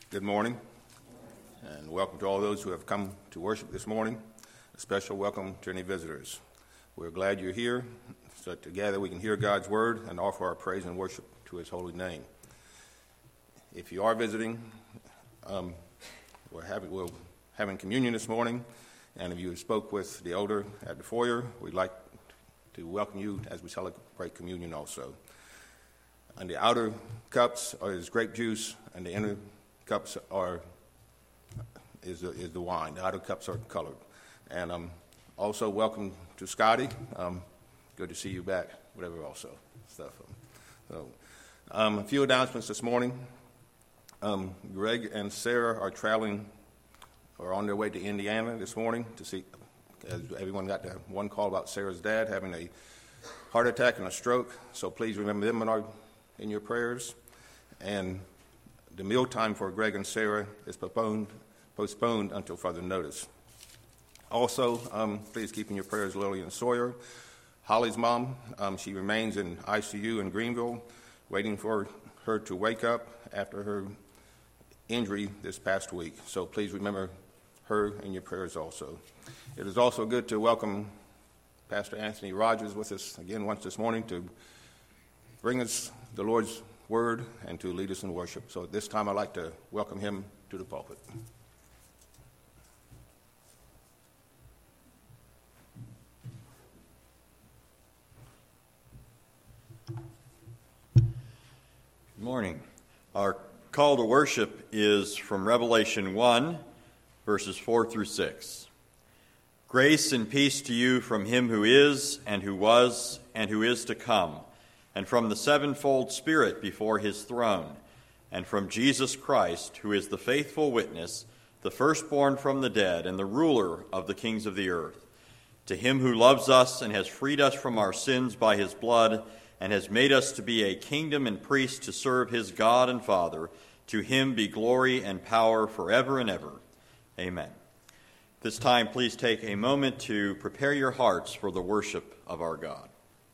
Good morning, and welcome to all those who have come to worship this morning. A special welcome to any visitors. We're glad you're here, so together we can hear God's word and offer our praise and worship to his holy name. If you are visiting, we're having communion this morning, and if you spoke with the elder at the foyer, we'd like to welcome you as we celebrate communion also. And the outer cups is grape juice, and the inner cups is the wine. The outer cups are colored. And also welcome to Scotty. Good to see you back. Whatever also stuff. A few announcements this morning. Greg and Sarah are on their way to Indiana this morning to see. As everyone got the one call about Sarah's dad having a heart attack and a stroke. So please remember them in your prayers. And the meal time for Greg and Sarah is postponed until further notice. Also, please keep in your prayers Lillian Sawyer, Holly's mom. She remains in ICU in Greenville, waiting for her to wake up after her injury this past week. So please remember her in your prayers also. It is also good to welcome Pastor Anthony Rogers with us again once this morning to bring us the Lord's word and to lead us in worship. So at this time, I'd like to welcome him to the pulpit. Good morning. Our call to worship is from Revelation 1, verses 4 through 6. Grace and peace to you from him who is, and who was, and who is to come, and from the sevenfold Spirit before his throne, and from Jesus Christ, who is the faithful witness, the firstborn from the dead, and the ruler of the kings of the earth. To him who loves us and has freed us from our sins by his blood, and has made us to be a kingdom and priests to serve his God and Father, to him be glory and power forever and ever. Amen. This time, please take a moment to prepare your hearts for the worship of our God.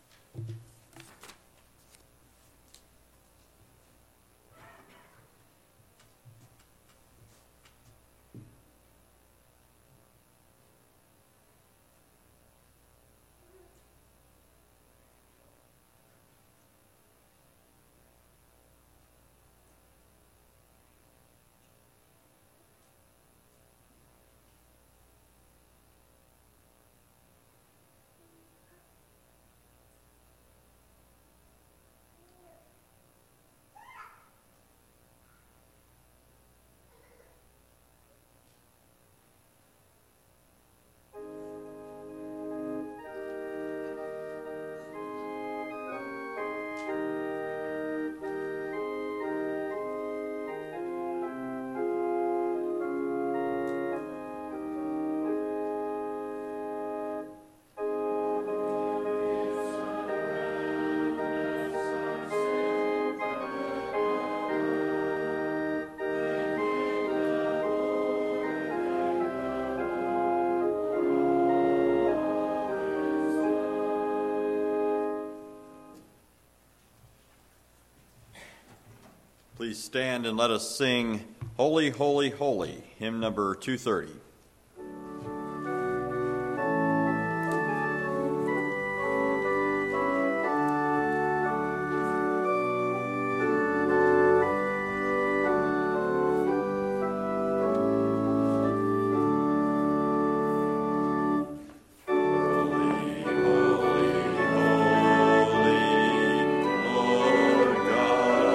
Please stand and let us sing Holy, Holy, Holy, hymn number 230.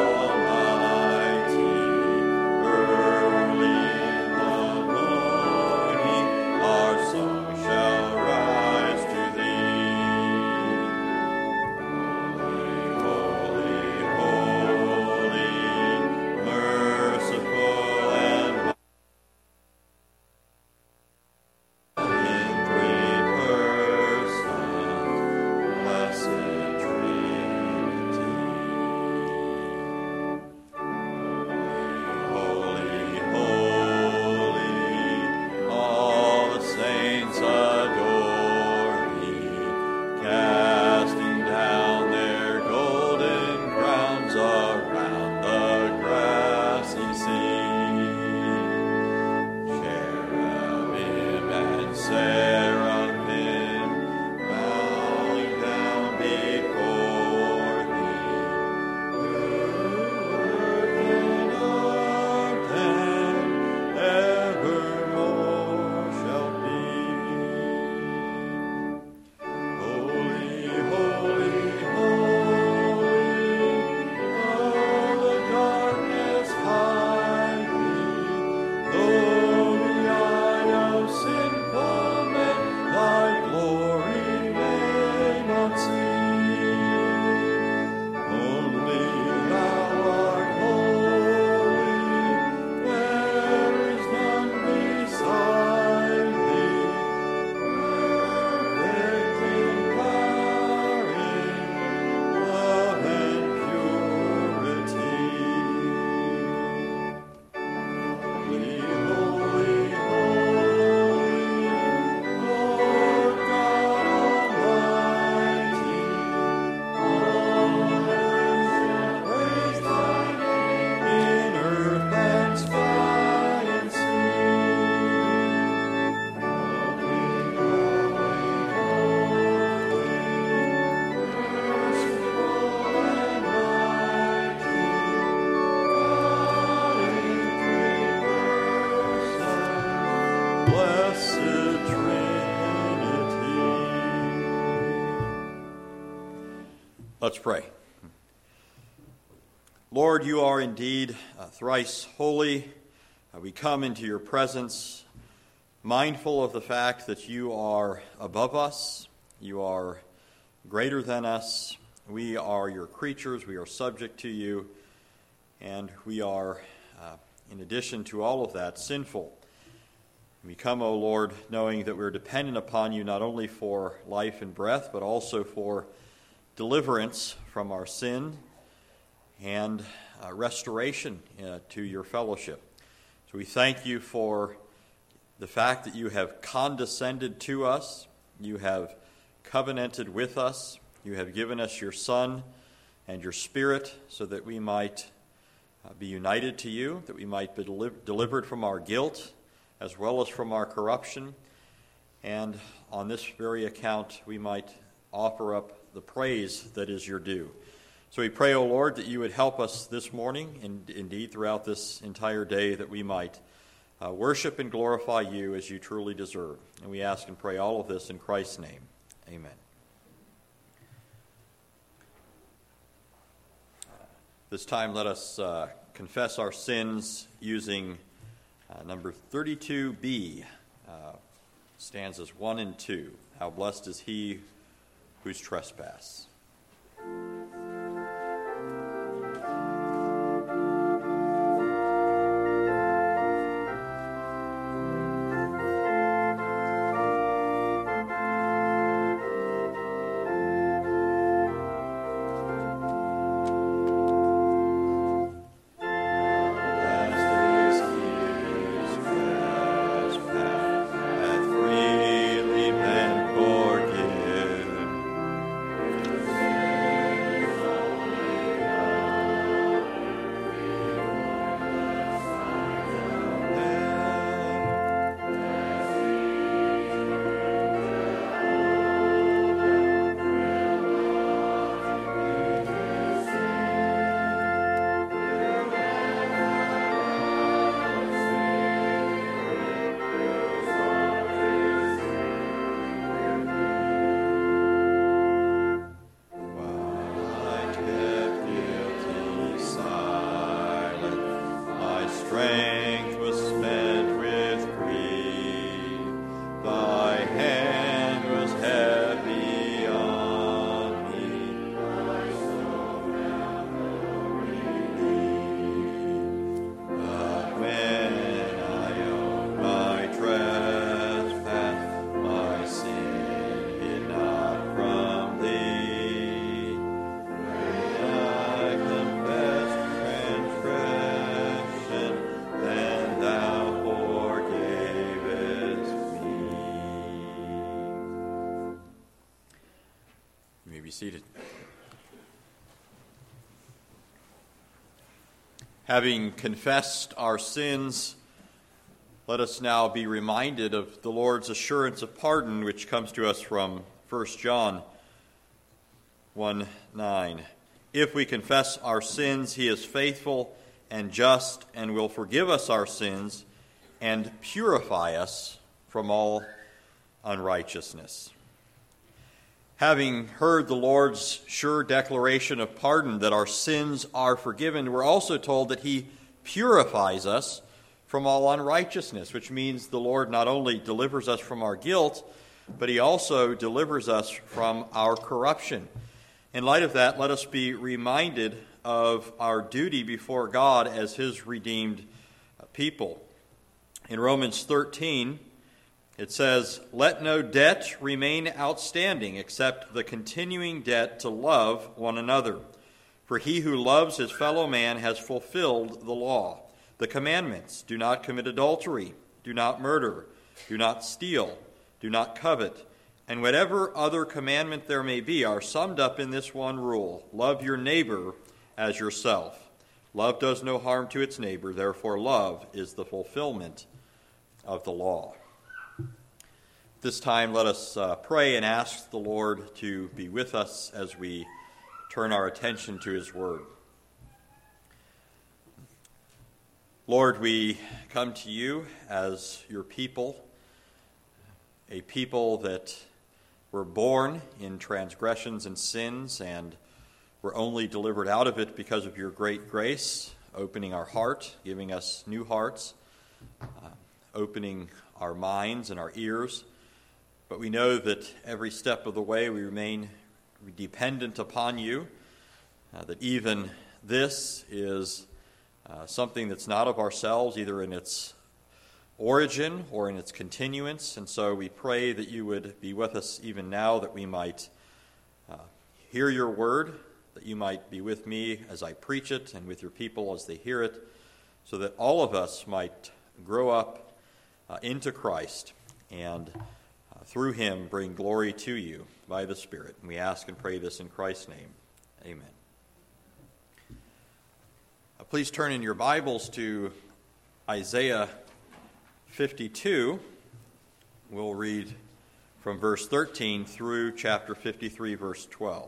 Early in the morning. Let's pray. Lord, you are indeed thrice holy. We come into your presence mindful of the fact that you are above us, you are greater than us, we are your creatures, we are subject to you, and we are, in addition to all of that, sinful. We come, O Lord, knowing that we're dependent upon you not only for life and breath, but also for deliverance from our sin and restoration to your fellowship. So we thank you for the fact that you have condescended to us, you have covenanted with us, you have given us your Son and your Spirit so that we might be united to you, that we might be delivered from our guilt as well as from our corruption, and on this very account we might offer up the praise that is your due. So we pray, O Lord, that you would help us this morning and indeed throughout this entire day, that we might worship and glorify you as you truly deserve. And we ask and pray all of this in Christ's name. Amen. This time let us confess our sins using number 32b, stanzas 1 and 2. How blessed is he whose trespass. Seated. Having confessed our sins, let us now be reminded of the Lord's assurance of pardon, which comes to us from 1 John 1:9. If we confess our sins, he is faithful and just and will forgive us our sins and purify us from all unrighteousness. Having heard the Lord's sure declaration of pardon that our sins are forgiven, we're also told that he purifies us from all unrighteousness, which means the Lord not only delivers us from our guilt, but he also delivers us from our corruption. In light of that, let us be reminded of our duty before God as his redeemed people. In Romans 13, it says, "Let no debt remain outstanding except the continuing debt to love one another. For he who loves his fellow man has fulfilled the law. The commandments: do not commit adultery, do not murder, do not steal, do not covet, and whatever other commandment there may be are summed up in this one rule: love your neighbor as yourself. Love does no harm to its neighbor, therefore love is the fulfillment of the law." This time, let us pray and ask the Lord to be with us as we turn our attention to his word. Lord, we come to you as your people, a people that were born in transgressions and sins and We're only delivered out of it because of your great grace, opening our heart, giving us new hearts, opening our minds and our ears. But we know that every step of the way we remain dependent upon you, that even this is something that's not of ourselves, either in its origin or in its continuance. And so we pray that you would be with us even now, that we might hear your word, that you might be with me as I preach it and with your people as they hear it, so that all of us might grow up into Christ and through him bring glory to you by the Spirit. And we ask and pray this in Christ's name. Amen. Please turn in your Bibles to Isaiah 52. We'll read from verse 13 through chapter 53, verse 12.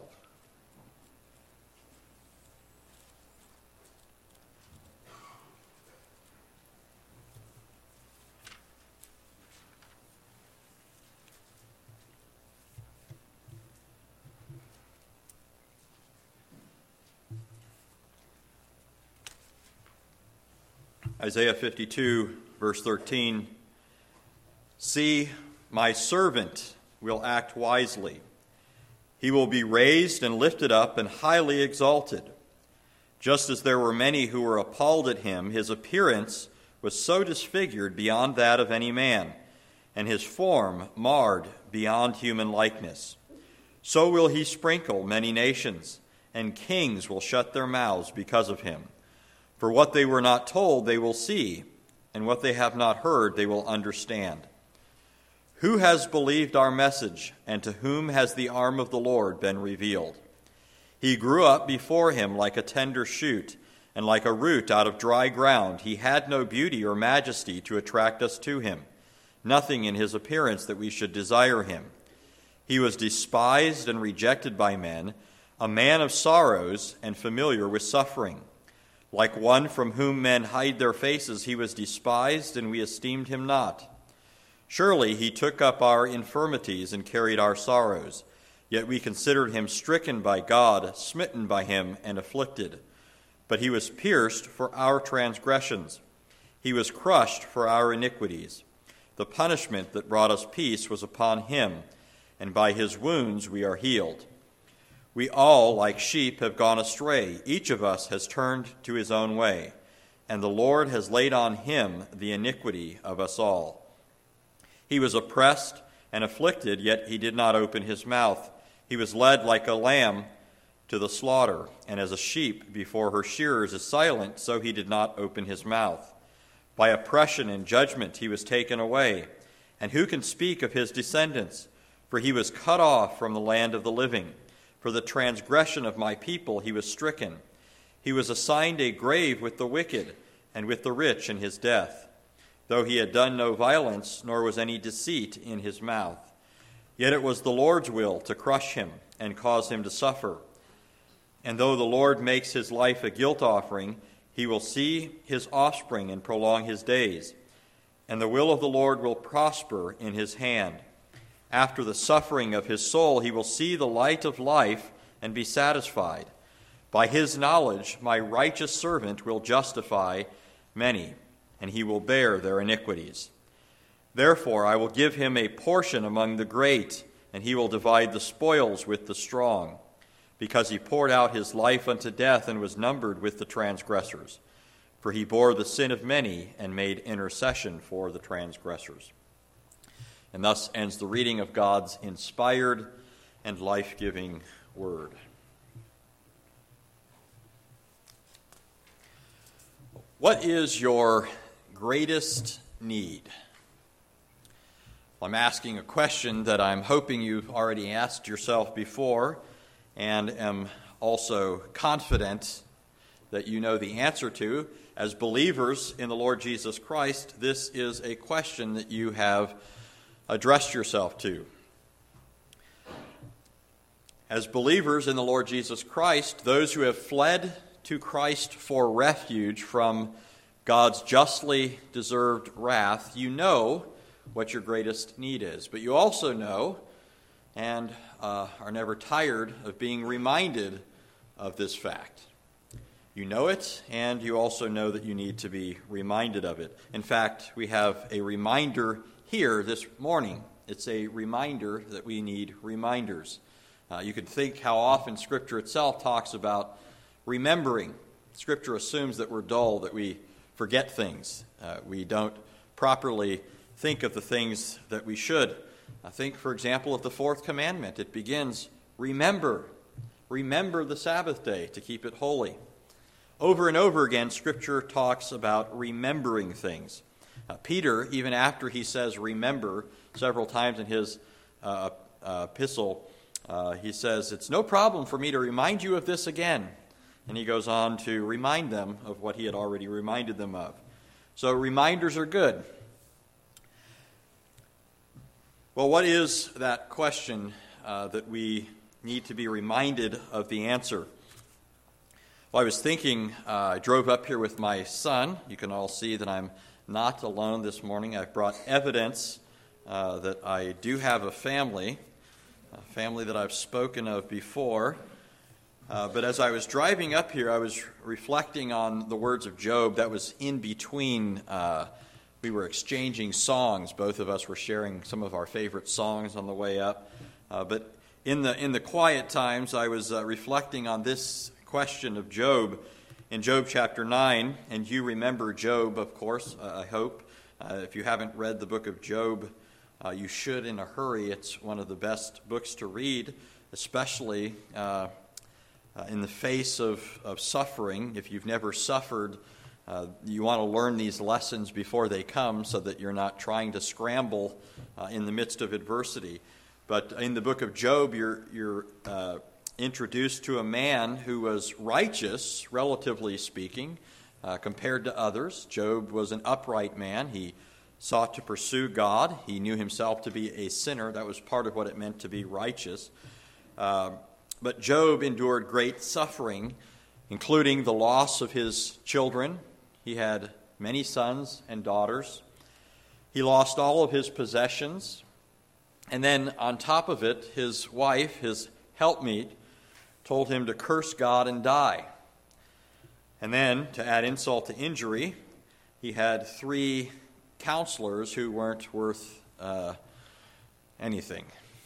Isaiah 52, verse 13, "See, my servant will act wisely. He will be raised and lifted up and highly exalted. Just as there were many who were appalled at him, his appearance was so disfigured beyond that of any man, and his form marred beyond human likeness. So will he sprinkle many nations, and kings will shut their mouths because of him. For what they were not told they will see, and what they have not heard they will understand. Who has believed our message, and to whom has the arm of the Lord been revealed? He grew up before him like a tender shoot, and like a root out of dry ground. He had no beauty or majesty to attract us to him, nothing in his appearance that we should desire him. He was despised and rejected by men, a man of sorrows and familiar with suffering. Like one from whom men hide their faces, he was despised, and we esteemed him not. Surely he took up our infirmities and carried our sorrows. Yet we considered him stricken by God, smitten by him, and afflicted. But he was pierced for our transgressions. He was crushed for our iniquities. The punishment that brought us peace was upon him, and by his wounds we are healed. We all, like sheep, have gone astray. Each of us has turned to his own way, and the Lord has laid on him the iniquity of us all. He was oppressed and afflicted, yet he did not open his mouth. He was led like a lamb to the slaughter, and as a sheep before her shearers is silent, so he did not open his mouth. By oppression and judgment he was taken away. And who can speak of his descendants? For he was cut off from the land of the living. For the transgression of my people he was stricken. He was assigned a grave with the wicked and with the rich in his death, though he had done no violence, nor was any deceit in his mouth. Yet it was the Lord's will to crush him and cause him to suffer. And though the Lord makes his life a guilt offering, he will see his offspring and prolong his days. And the will of the Lord will prosper in his hand. After the suffering of his soul, he will see the light of life and be satisfied. By his knowledge, my righteous servant will justify many, and he will bear their iniquities. Therefore, I will give him a portion among the great, and he will divide the spoils with the strong, because he poured out his life unto death and was numbered with the transgressors. For he bore the sin of many and made intercession for the transgressors. And thus ends the reading of God's inspired and life-giving word. What is your greatest need? Well, I'm asking a question that I'm hoping you've already asked yourself before, and am also confident that you know the answer to. As believers in the Lord Jesus Christ, this is a question that you have addressed yourself to. As believers in the Lord Jesus Christ, those who have fled to Christ for refuge from God's justly deserved wrath, you know what your greatest need is. But you also know, and are never tired of being reminded of this fact. You know it, and you also know that you need to be reminded of it. In fact, we have a reminder here this morning. It's a reminder that we need reminders. You could think how often Scripture itself talks about remembering. Scripture assumes that we're dull, that we forget things. We don't properly think of the things that we should. Think, for example, of the fourth commandment. It begins, remember the Sabbath day to keep it holy. Over and over again, Scripture talks about remembering things. Peter, even after he says remember several times in his epistle, he says, it's no problem for me to remind you of this again. And he goes on to remind them of what he had already reminded them of. So reminders are good. Well, what is that question that we need to be reminded of the answer? Well, I was thinking, I drove up here with my son. You can all see that I'm not alone this morning. I've brought evidence that I do have a family that I've spoken of before. But as I was driving up here, I was reflecting on the words of Job. That was in between. We were exchanging songs. Both of us were sharing some of our favorite songs on the way up. But in the quiet times, I was reflecting on this question of Job in Job chapter 9. And you remember Job, of course, I hope. If you haven't read the book of Job, you should in a hurry. It's one of the best books to read, especially in the face of suffering. If you've never suffered, you want to learn these lessons before they come so that you're not trying to scramble in the midst of adversity. But in the book of Job, you're introduced to a man who was righteous, relatively speaking, compared to others. Job was an upright man. He sought to pursue God. He knew himself to be a sinner. That was part of what it meant to be righteous. But Job endured great suffering, including the loss of his children. He had many sons and daughters. He lost all of his possessions. And then on top of it, his wife, his helpmeet, told him to curse God and die. And then, to add insult to injury, he had 3 counselors who weren't worth anything.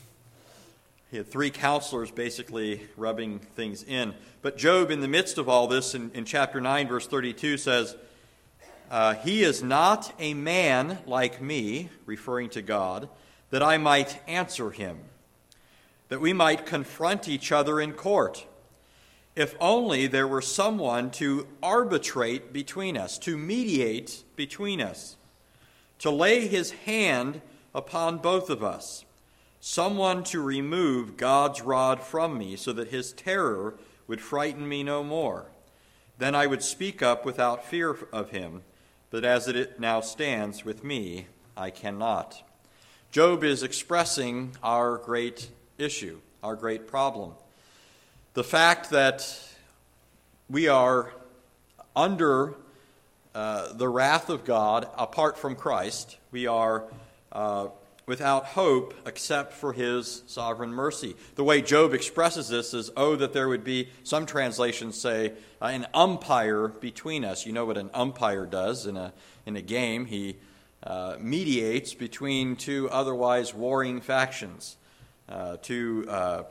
He had 3 counselors basically rubbing things in. But Job, in the midst of all this, in chapter 9, verse 32, says, he is not a man like me, referring to God, that I might answer him, that we might confront each other in court. If only there were someone to arbitrate between us, to mediate between us, to lay his hand upon both of us, someone to remove God's rod from me so that his terror would frighten me no more. Then I would speak up without fear of him, but as it now stands with me, I cannot. Job is expressing our great issue, our great problem. The fact that we are under the wrath of God apart from Christ. We are without hope except for his sovereign mercy. The way Job expresses this is, that there would be, some translations say, an umpire between us. You know what an umpire does in a game. He mediates between 2 otherwise warring factions, two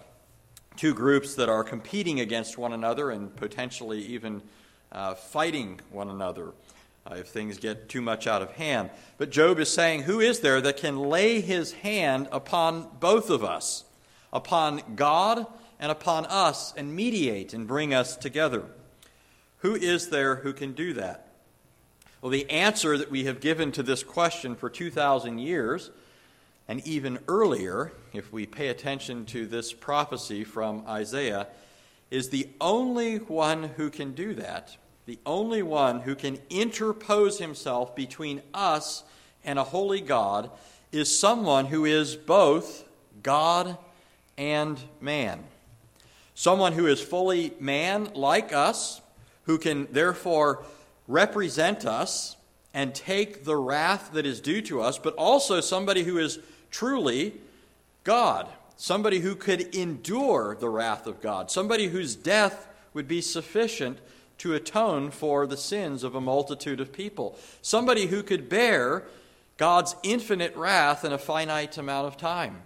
groups that are competing against one another and potentially even fighting one another if things get too much out of hand. But Job is saying, who is there that can lay his hand upon both of us, upon God and upon us, and mediate and bring us together? Who is there who can do that? Well, the answer that we have given to this question for 2,000 years, and even earlier, if we pay attention to this prophecy from Isaiah, is the only one who can do that, the only one who can interpose himself between us and a holy God, is someone who is both God and man. Someone who is fully man like us, who can therefore represent us and take the wrath that is due to us, but also somebody who is truly God, somebody who could endure the wrath of God, somebody whose death would be sufficient to atone for the sins of a multitude of people. Somebody who could bear God's infinite wrath in a finite amount of time.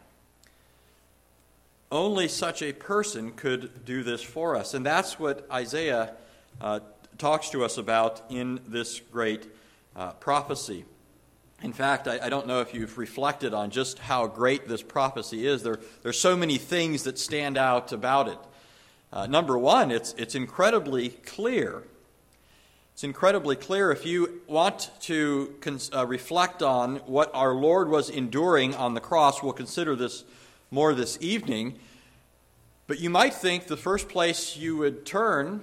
Only such a person could do this for us. And that's what Isaiah talks to us about in this great prophecy. In fact, I don't know if you've reflected on just how great this prophecy is. There's so many things that stand out about it. Number one, it's incredibly clear. It's incredibly clear. If you want to reflect on what our Lord was enduring on the cross, we'll consider this more this evening. But you might think the first place you would turn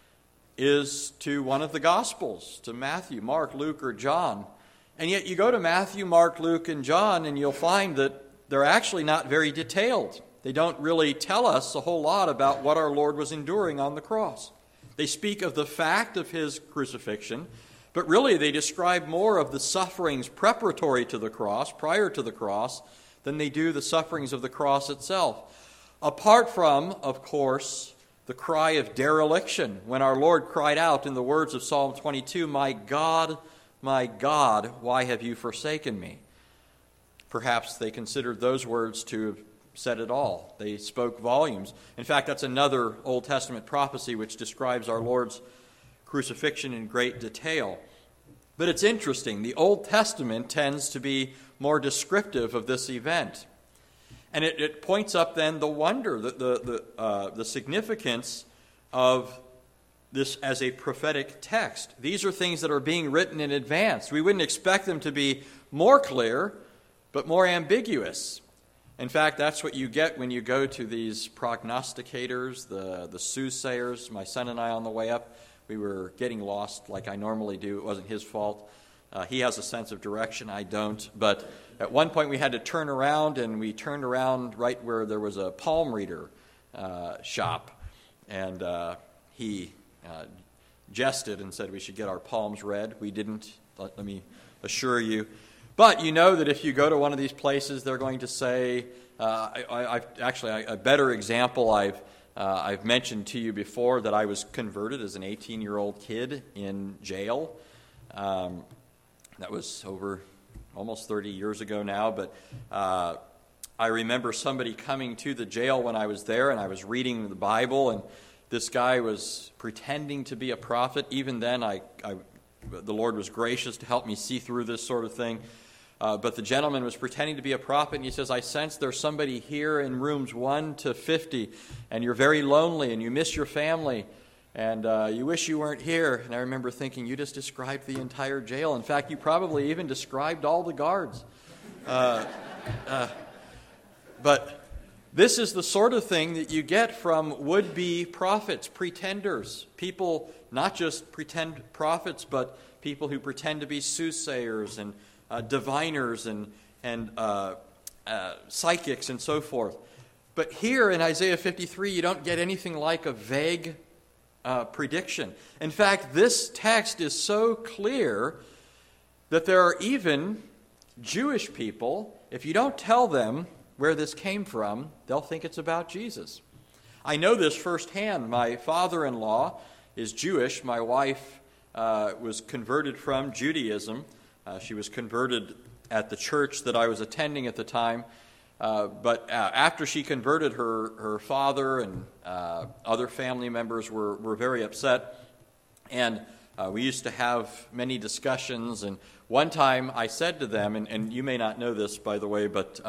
is to one of the Gospels, to Matthew, Mark, Luke, or John. And yet you go to Matthew, Mark, Luke, and John, and you'll find that they're actually not very detailed. They don't really tell us a whole lot about what our Lord was enduring on the cross. They speak of the fact of his crucifixion, but really they describe more of the sufferings preparatory to the cross, prior to the cross, than they do the sufferings of the cross itself. Apart from, of course, the cry of dereliction, when our Lord cried out in the words of Psalm 22, my God, why have you forsaken me?" Perhaps they considered those words to have said it all. They spoke volumes. In fact, that's another Old Testament prophecy which describes our Lord's crucifixion in great detail. But it's interesting. The Old Testament tends to be more descriptive of this event. And it points up then the wonder, the significance of this as a prophetic text. These are things that are being written in advance. We wouldn't expect them to be more clear, but more ambiguous. In fact, that's what you get when you go to these prognosticators, the soothsayers. My son and I, on the way up, we were getting lost like I normally do. It wasn't his fault. He has a sense of direction. I don't. But at one point we had to turn around, and we turned around right where there was a palm reader shop. And he jested and said we should get our palms read. We didn't, let me assure you. But you know that if you go to one of these places, they're going to say, a better example I've mentioned to you before, that I was converted as an 18-year-old kid in jail. That was over almost 30 years ago now, but I remember somebody coming to the jail when I was there, and I was reading the Bible, and this guy was pretending to be a prophet. Even then, the Lord was gracious to help me see through this sort of thing. But the gentleman was pretending to be a prophet, and he says, "I sense there's somebody here in rooms 1 to 50, and you're very lonely, and you miss your family, and you wish you weren't here." And I remember thinking, you just described the entire jail. In fact, you probably even described all the guards. But this is the sort of thing that you get from would-be prophets, pretenders, people, not just pretend prophets, but people who pretend to be soothsayers and diviners and psychics and so forth. But here in Isaiah 53, you don't get anything like a vague prediction. In fact, this text is so clear that there are even Jewish people, if you don't tell them where this came from, they'll think it's about Jesus. I know this firsthand. My father-in-law is Jewish. My wife was converted from Judaism. She was converted at the church that I was attending at the time. But after she converted, her father and other family members were very upset. And we used to have many discussions. And one time I said to them, and you may not know this, by the way, but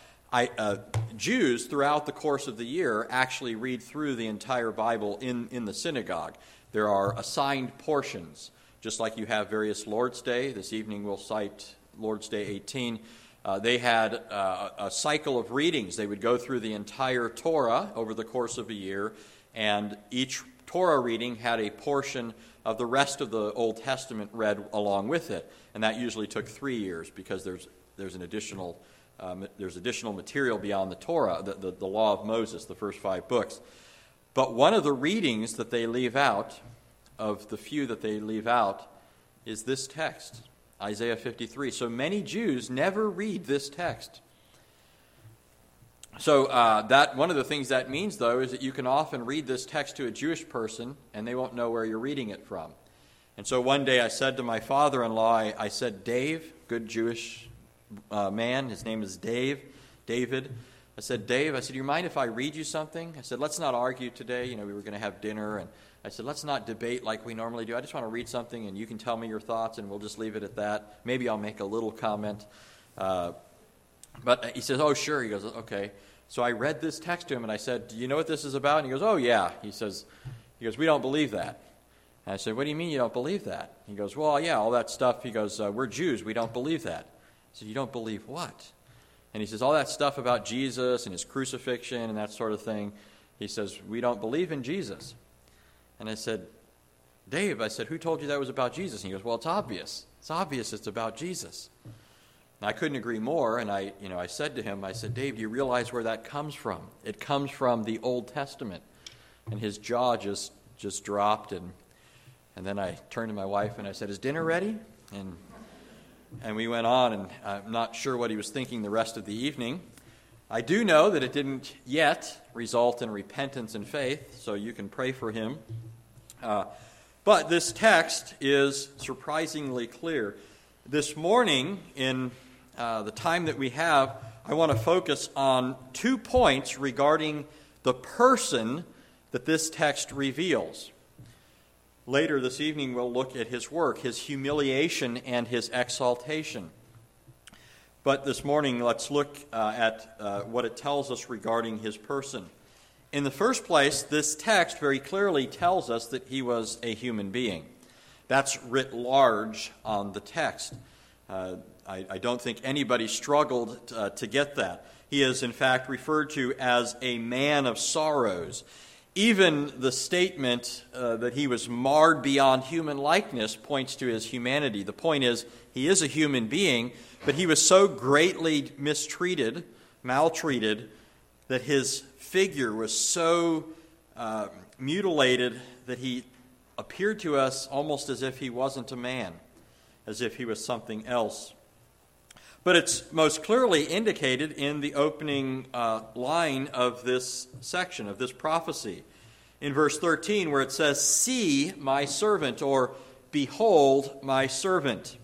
Jews throughout the course of the year actually read through the entire Bible in the synagogue. There are assigned portions, just like you have various Lord's Day. This evening we'll cite Lord's Day 18. They had a cycle of readings. They would go through the entire Torah over the course of a year, and each Torah reading had a portion of the rest of the Old Testament read along with it. And that usually took 3 years because there's additional material beyond the Torah, the law of Moses, the first 5 books. But one of the readings that they leave out, of the few that they leave out, is this text, Isaiah 53. So many Jews never read this text. So that one of the things that means, though, is that you can often read this text to a Jewish person, and they won't know where you're reading it from. And so one day I said to my father-in-law, I said, Dave, good Jewish man, his name is David. I said, Dave, do you mind if I read you something? I said, let's not argue today. We were going to have dinner, and I said, let's not debate like we normally do. I just want to read something, and you can tell me your thoughts, and we'll just leave it at that. Maybe I'll make a little comment. But he says, oh, sure. He goes, okay. So I read this text to him, and I said, do you know what this is about? And he goes, oh, yeah. He goes, we don't believe that. And I said, what do you mean you don't believe that? He goes, well, yeah, all that stuff. He goes, we're Jews. We don't believe that. I said, you don't believe what? And he says, all that stuff about Jesus and his crucifixion and that sort of thing. He says, we don't believe in Jesus. And I said, Dave, who told you that was about Jesus? And he goes, well, it's obvious. It's obvious it's about Jesus. And I couldn't agree more, and I said to him, Dave, do you realize where that comes from? It comes from the Old Testament. And his jaw just dropped, and then I turned to my wife and I said, is dinner ready? And we went on, and I'm not sure what he was thinking the rest of the evening. I do know that it didn't yet result in repentance and faith, so you can pray for him. But this text is surprisingly clear. This morning, in the time that we have, I want to focus on 2 points regarding the person that this text reveals. Later this evening, we'll look at his work, his humiliation and his exaltation. But this morning, let's look at what it tells us regarding his person. In the first place, this text very clearly tells us that he was a human being. That's writ large on the text. I don't think anybody struggled to get that. He is, in fact, referred to as a man of sorrows. Even the statement that he was marred beyond human likeness points to his humanity. The point is, he is a human being, but he was so greatly mistreated, maltreated, that his figure was so mutilated that he appeared to us almost as if he wasn't a man, as if he was something else. But it's most clearly indicated in the opening line of this section, of this prophecy. In verse 13, where it says, see my servant, or behold my servant.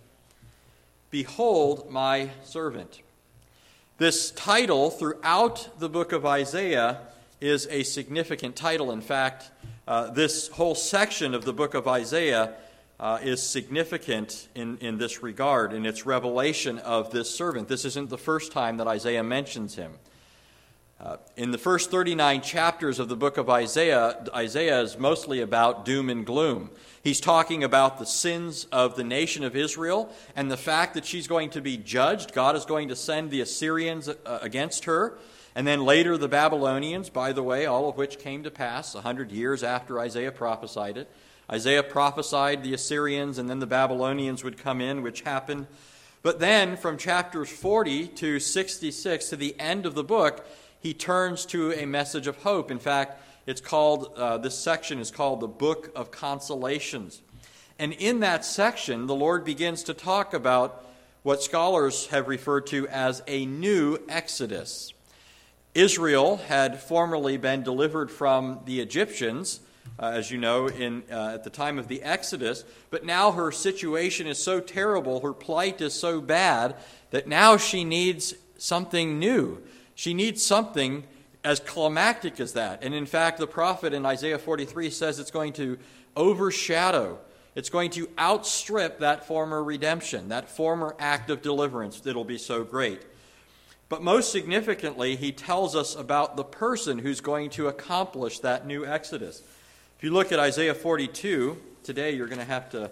Behold my servant. This title throughout the book of Isaiah is a significant title. In fact, this whole section of the book of Isaiah is significant in this regard, in its revelation of this servant. This isn't the first time that Isaiah mentions him. In the first 39 chapters of the book of Isaiah, Isaiah is mostly about doom and gloom. He's talking about the sins of the nation of Israel and the fact that she's going to be judged. God is going to send the Assyrians against her. And then later the Babylonians, by the way, all of which came to pass 100 years after Isaiah prophesied it. Isaiah prophesied the Assyrians, and then the Babylonians would come in, which happened. But then from chapters 40 to 66, to the end of the book, he turns to a message of hope. In fact, it's called, this section is called the Book of Consolations. And in that section, the Lord begins to talk about what scholars have referred to as a new Exodus. Israel had formerly been delivered from the Egyptians, as you know, at the time of the Exodus. But now her situation is so terrible, her plight is so bad, that now she needs something new. She needs something as climactic as that. And in fact, the prophet in Isaiah 43 says it's going to overshadow, it's going to outstrip that former redemption, that former act of deliverance that'll be so great. But most significantly, he tells us about the person who's going to accomplish that new Exodus. If you look at Isaiah 42, today you're going to have to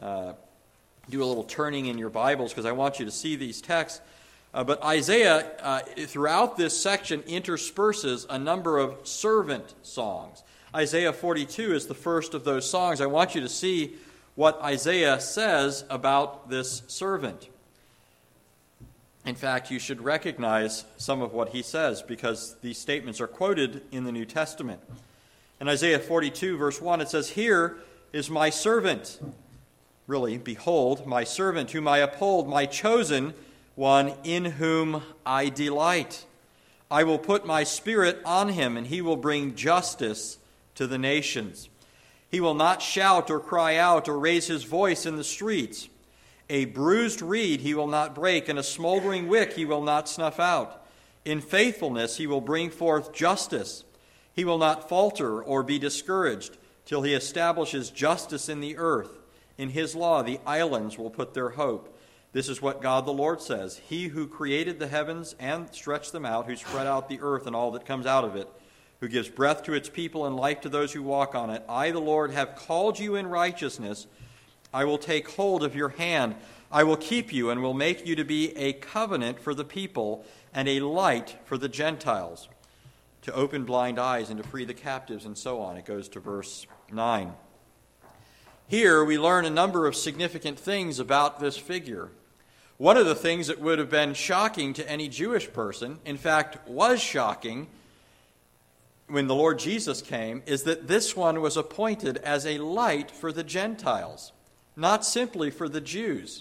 do a little turning in your Bibles because I want you to see these texts. But Isaiah, throughout this section, intersperses a number of servant songs. Isaiah 42 is the first of those songs. I want you to see what Isaiah says about this servant. In fact, you should recognize some of what he says because these statements are quoted in the New Testament. In Isaiah 42, verse 1, it says, here is my servant. Really, behold, my servant whom I uphold, my chosen one in whom I delight. I will put my Spirit on him, and he will bring justice to the nations. He will not shout or cry out or raise his voice in the streets. A bruised reed he will not break, and a smoldering wick he will not snuff out. In faithfulness he will bring forth justice. He will not falter or be discouraged till he establishes justice in the earth. In his law the islands will put their hope. This is what God the Lord says. He who created the heavens and stretched them out, who spread out the earth and all that comes out of it, who gives breath to its people and life to those who walk on it. I, the Lord, have called you in righteousness. I will take hold of your hand. I will keep you and will make you to be a covenant for the people and a light for the Gentiles, to open blind eyes and to free the captives, and so on. It goes to verse 9. Here we learn a number of significant things about this figure. One of the things that would have been shocking to any Jewish person, in fact was shocking when the Lord Jesus came, is that this one was appointed as a light for the Gentiles, not simply for the Jews.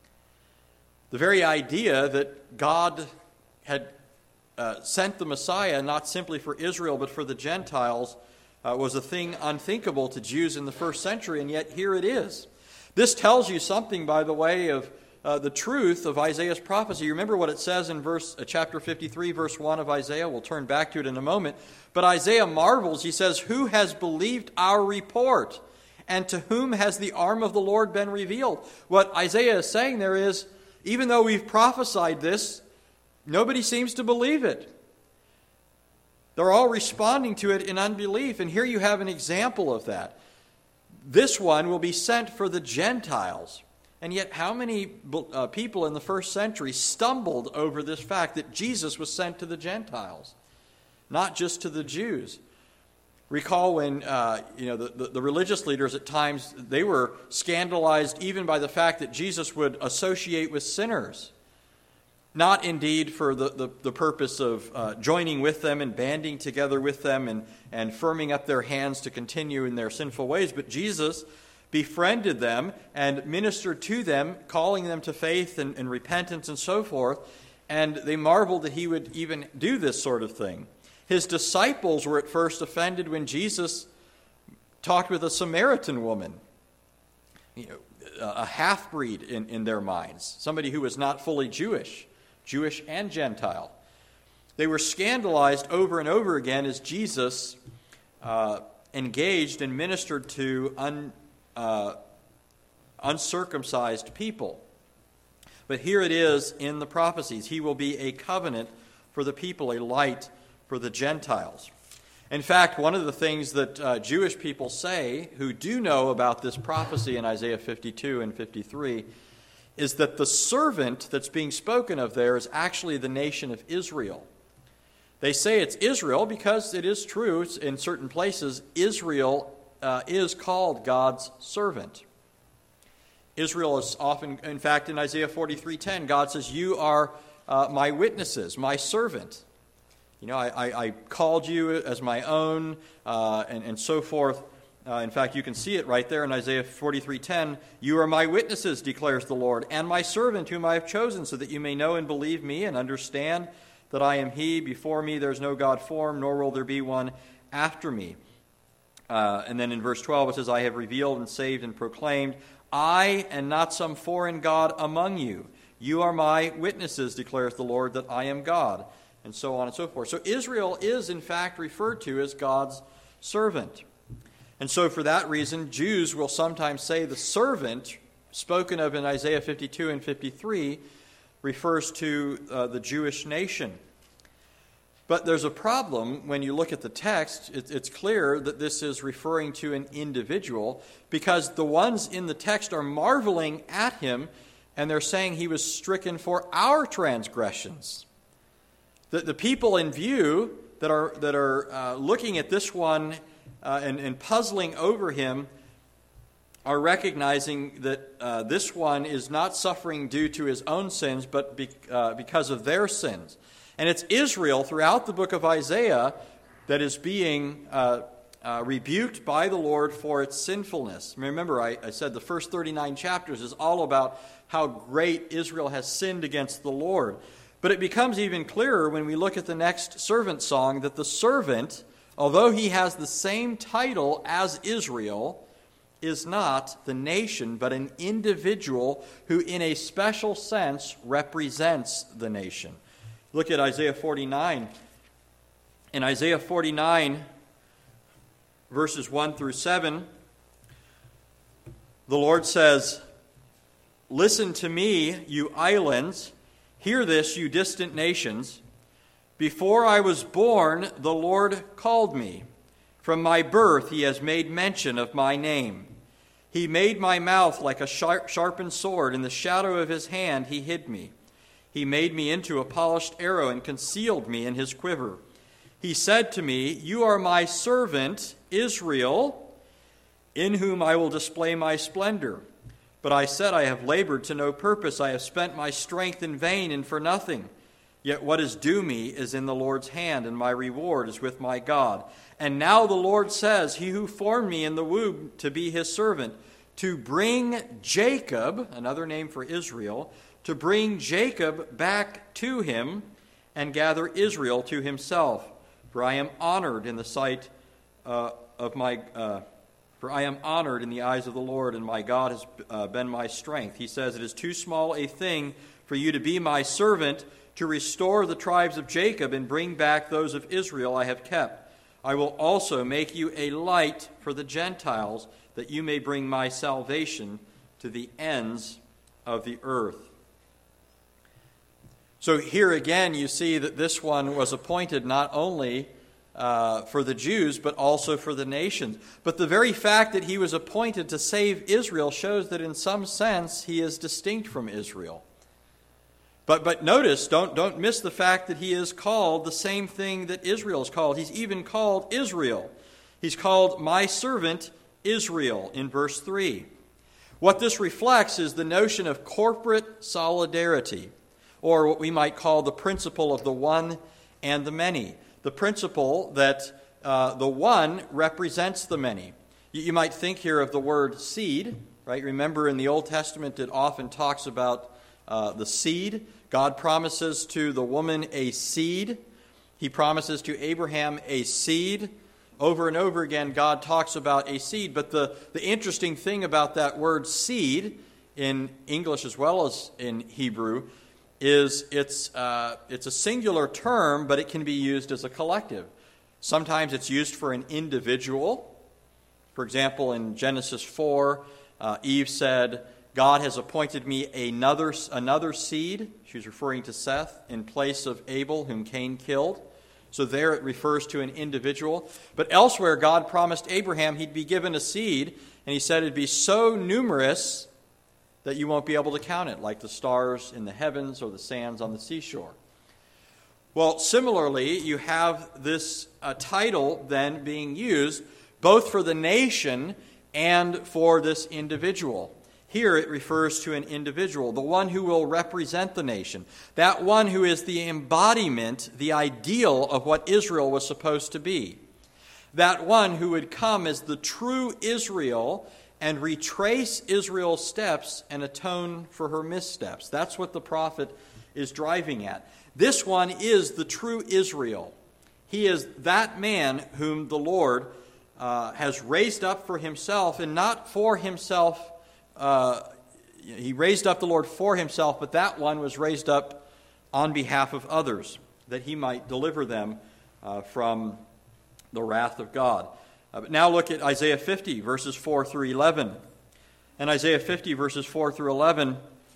The very idea that God had sent the Messiah not simply for Israel but for the Gentiles was a thing unthinkable to Jews in the first century, and yet here it is. This tells you something, by the way, of the truth of Isaiah's prophecy. You remember what it says in chapter 53, verse 1 of Isaiah? We'll turn back to it in a moment. But Isaiah marvels. He says, "Who has believed our report? And to whom has the arm of the Lord been revealed?" What Isaiah is saying there is, even though we've prophesied this, nobody seems to believe it. They're all responding to it in unbelief. And here you have an example of that. This one will be sent for the Gentiles. And yet how many people in the first century stumbled over this fact that Jesus was sent to the Gentiles, not just to the Jews? Recall when the religious leaders at times, they were scandalized even by the fact that Jesus would associate with sinners. Not indeed for the purpose of joining with them and banding together with them and firming up their hands to continue in their sinful ways, but Jesus befriended them and ministered to them, calling them to faith and repentance and so forth, and they marveled that he would even do this sort of thing. His disciples were at first offended when Jesus talked with a Samaritan woman, a half-breed in their minds, somebody who was not fully Jewish and Gentile. They were scandalized over and over again as Jesus engaged and ministered to uncircumcised people. But here it is in the prophecies. He will be a covenant for the people, a light for the Gentiles. In fact, one of the things that Jewish people say, who do know about this prophecy in Isaiah 52 and 53, is that the servant that's being spoken of there is actually the nation of Israel. They say it's Israel because it is true. In certain places, Israel is called God's servant. Israel is often, in fact, in Isaiah 43:10, God says, "You are my witnesses, my servant. I called you as my own," and so forth. In fact, you can see it right there in Isaiah 43:10. "You are my witnesses, declares the Lord, and my servant whom I have chosen, so that you may know and believe me and understand that I am he. Before me there is no God formed, nor will there be one after me." And then in verse 12 it says, "I have revealed and saved and proclaimed, I and not some foreign god among you. You are my witnesses, declares the Lord, that I am God." And so on and so forth. So Israel is in fact referred to as God's servant. And so for that reason, Jews will sometimes say the servant spoken of in Isaiah 52 and 53 refers to the Jewish nation. But there's a problem when you look at the text. It's clear that this is referring to an individual, because the ones in the text are marveling at him, and they're saying he was stricken for our transgressions. The people in view that are looking at this one and puzzling over him are recognizing that this one is not suffering due to his own sins, but because of their sins. And it's Israel throughout the book of Isaiah that is being rebuked by the Lord for its sinfulness. Remember, I said the first 39 chapters is all about how great Israel has sinned against the Lord. But it becomes even clearer when we look at the next servant song that the servant, although he has the same title as Israel, is not the nation, but an individual who in a special sense represents the nation. Look at Isaiah 49. In Isaiah 49, verses 1 through 7, the Lord says, "Listen to me, you islands. Hear this, you distant nations. Before I was born, the Lord called me. From my birth he has made mention of my name. He made my mouth like a sharpened sword. In the shadow of his hand he hid me. He made me into a polished arrow and concealed me in his quiver. He said to me, 'You are my servant, Israel, in whom I will display my splendor.' But I said, 'I have labored to no purpose. I have spent my strength in vain and for nothing. Yet what is due me is in the Lord's hand, and my reward is with my God. And now the Lord says, He who formed me in the womb to be his servant, to bring Jacob,'" another name for Israel, "to bring Jacob back to him and gather Israel to himself. For I am honored in the sight For I am honored in the eyes of the Lord, and my God has been my strength." He says, "It is too small a thing for you to be my servant, to restore the tribes of Jacob and bring back those of Israel I have kept. I will also make you a light for the Gentiles, that you may bring my salvation to the ends of the earth." So here again you see that this one was appointed not only for the Jews, but also for the nations. But the very fact that he was appointed to save Israel shows that in some sense he is distinct from Israel. But notice, don't miss the fact that he is called the same thing that Israel is called. He's even called Israel. He's called my servant Israel in verse 3. What this reflects is the notion of corporate solidarity, or what we might call the principle of the one and the many. The principle that the one represents the many. You might think here of the word seed, right? Remember in the Old Testament it often talks about the seed. God promises to the woman a seed. He promises to Abraham a seed. Over and over again, God talks about a seed. But the interesting thing about that word seed, in English as well as in Hebrew, is it's a singular term, but it can be used as a collective. Sometimes it's used for an individual. For example, in Genesis 4, Eve said, "God has appointed me another seed." She was referring to Seth in place of Abel, whom Cain killed. So there it refers to an individual. But elsewhere, God promised Abraham he'd be given a seed, and he said it'd be so numerous that you won't be able to count it, like the stars in the heavens or the sands on the seashore. Well, similarly, you have this title then being used both for the nation and for this individual. Here it refers to an individual, the one who will represent the nation, that one who is the embodiment, the ideal of what Israel was supposed to be, that one who would come as the true Israel and retrace Israel's steps and atone for her missteps. That's what the prophet is driving at. This one is the true Israel. He is that man whom the Lord has raised up for himself, and not for himself. He raised up the Lord for himself, but that one was raised up on behalf of others, that he might deliver them from the wrath of God. But now look at Isaiah 50, verses 4 through 11. And Isaiah 50, verses 4 through 11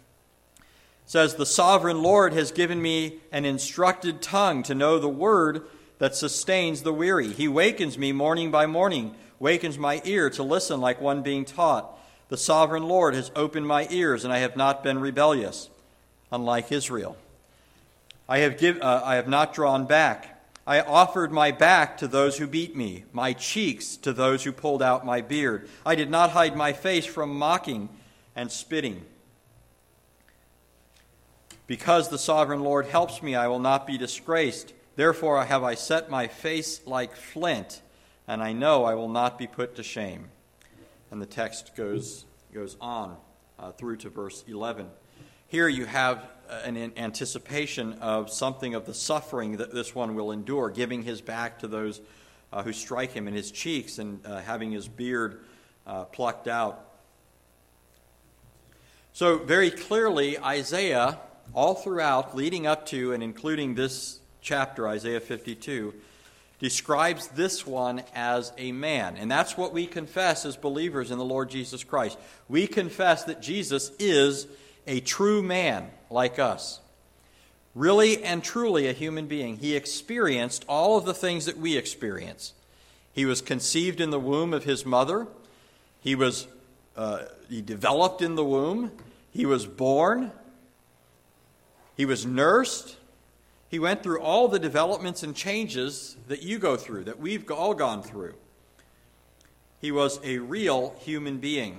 says, "The sovereign Lord has given me an instructed tongue to know the word that sustains the weary. He wakens me morning by morning, wakens my ear to listen like one being taught. The sovereign Lord has opened my ears, and I have not been rebellious, unlike Israel. I have not drawn back. I offered my back to those who beat me, my cheeks to those who pulled out my beard. I did not hide my face from mocking and spitting. Because the sovereign Lord helps me, I will not be disgraced. Therefore have I set my face like flint, and I know I will not be put to shame." And the text goes on through to verse 11. Here you have an anticipation of something of the suffering that this one will endure, giving his back to those who strike him in his cheeks and having his beard plucked out. So very clearly, Isaiah, all throughout, leading up to and including this chapter, Isaiah 52, describes this one as a man. And that's what we confess as believers in the Lord Jesus Christ. We confess that Jesus is a true man like us. Really and truly a human being. He experienced all of the things that we experience. He was conceived in the womb of his mother. He developed in the womb. He was born. He was nursed. He went through all the developments and changes that you go through, that we've all gone through. He was a real human being.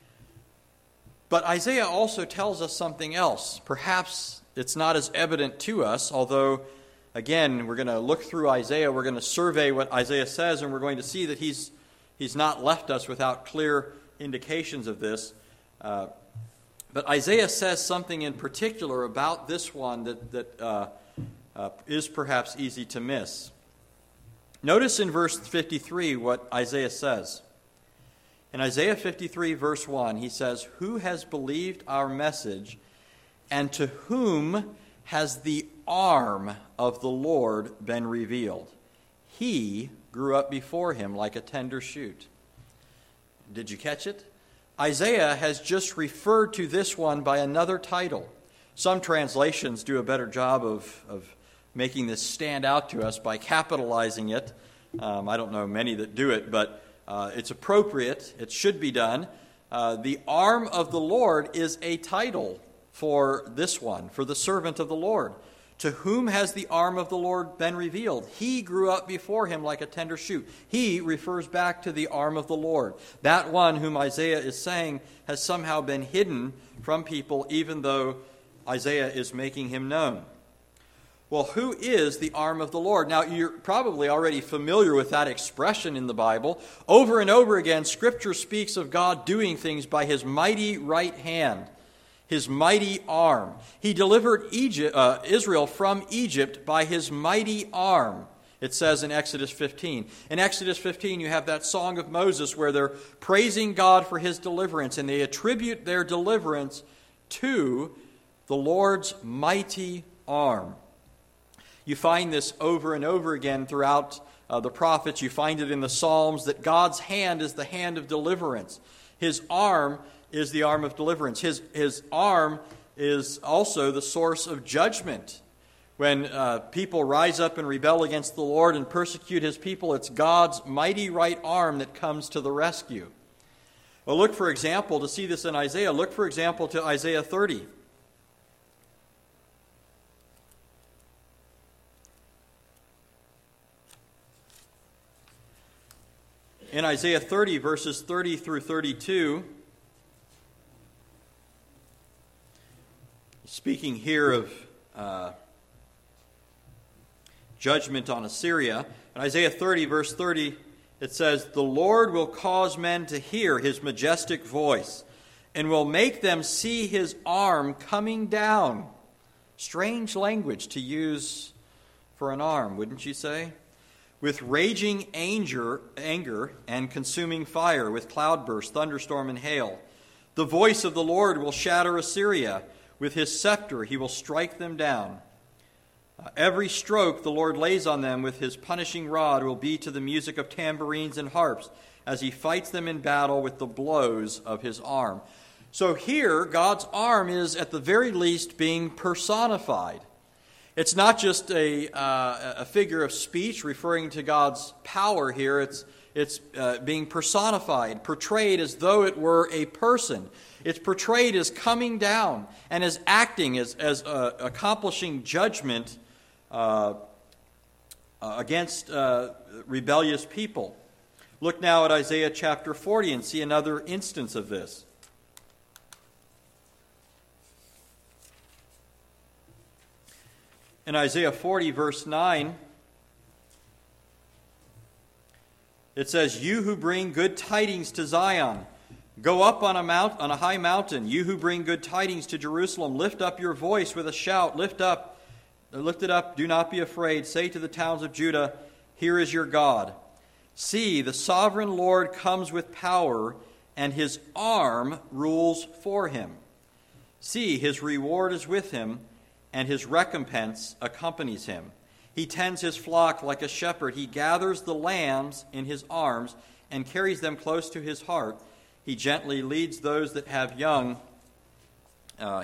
But Isaiah also tells us something else. Perhaps it's not as evident to us, although, again, we're going to look through Isaiah, we're going to survey what Isaiah says, and we're going to see that he's not left us without clear indications of this. But Isaiah says something in particular about this one that is perhaps easy to miss. Notice in verse 53 what Isaiah says. In Isaiah 53, verse 1, he says, "Who has believed our message, and to whom has the arm of the Lord been revealed? He grew up before him like a tender shoot." Did you catch it? Isaiah has just referred to this one by another title. Some translations do a better job of making this stand out to us by capitalizing it. I don't know many that do it, but it's appropriate. It should be done. The arm of the Lord is a title for this one, for the servant of the Lord. To whom has the arm of the Lord been revealed? He grew up before him like a tender shoot. He refers back to the arm of the Lord. That one whom Isaiah is saying has somehow been hidden from people, even though Isaiah is making him known. Well, who is the arm of the Lord? Now, you're probably already familiar with that expression in the Bible. Over and over again, Scripture speaks of God doing things by his mighty right hand, his mighty arm. He delivered Israel from Egypt by his mighty arm, it says in Exodus 15. In Exodus 15, you have that song of Moses where they're praising God for his deliverance, and they attribute their deliverance to the Lord's mighty arm. You find this over and over again throughout the prophets. You find it in the Psalms that God's hand is the hand of deliverance. His arm is the arm of deliverance. His arm is also the source of judgment. When people rise up and rebel against the Lord and persecute his people, it's God's mighty right arm that comes to the rescue. Well, look, for example, to see this in Isaiah, look, for example, to Isaiah 30. In Isaiah 30, verses 30 through 32, speaking here of judgment on Assyria, in Isaiah 30, verse 30, it says, "The Lord will cause men to hear his majestic voice, and will make them see his arm coming down." Strange language to use for an arm, wouldn't you say? "With raging anger and consuming fire, with cloudburst, thunderstorm, and hail. The voice of the Lord will shatter Assyria. With his scepter he will strike them down. Every stroke the Lord lays on them with his punishing rod will be to the music of tambourines and harps, as he fights them in battle with the blows of his arm." So here, God's arm is at the very least being personified. It's not just a figure of speech referring to God's power here. It's being personified, portrayed as though it were a person. It's portrayed as coming down and as acting, as accomplishing judgment against rebellious people. Look now at Isaiah chapter 40 and see another instance of this. In Isaiah 40, verse 9, it says, "You who bring good tidings to Zion, Go up on a high mountain, you who bring good tidings to Jerusalem. Lift up your voice with a shout. Lift it up, do not be afraid. Say to the towns of Judah, here is your God. See, the sovereign Lord comes with power, and his arm rules for him. See, his reward is with him, and his recompense accompanies him. He tends his flock like a shepherd. He gathers the lambs in his arms and carries them close to his heart. He gently leads those that have young. I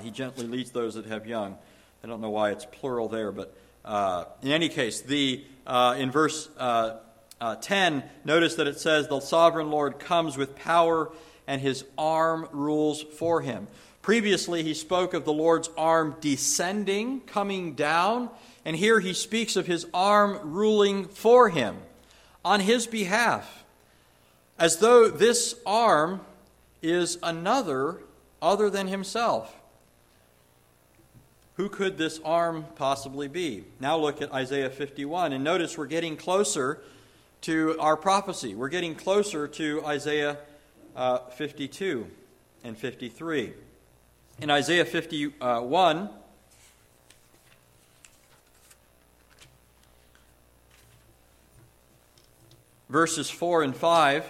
don't know why it's plural there, but in any case, in verse 10, notice that it says, the sovereign Lord comes with power, and his arm rules for him. Previously, he spoke of the Lord's arm descending, coming down, and here he speaks of his arm ruling for him, on his behalf, as though this arm is another other than himself. Who could this arm possibly be? Now look at Isaiah 51, and notice we're getting closer to our prophecy. We're getting closer to Isaiah 52 and 53. In Isaiah 51, verses 4 and 5,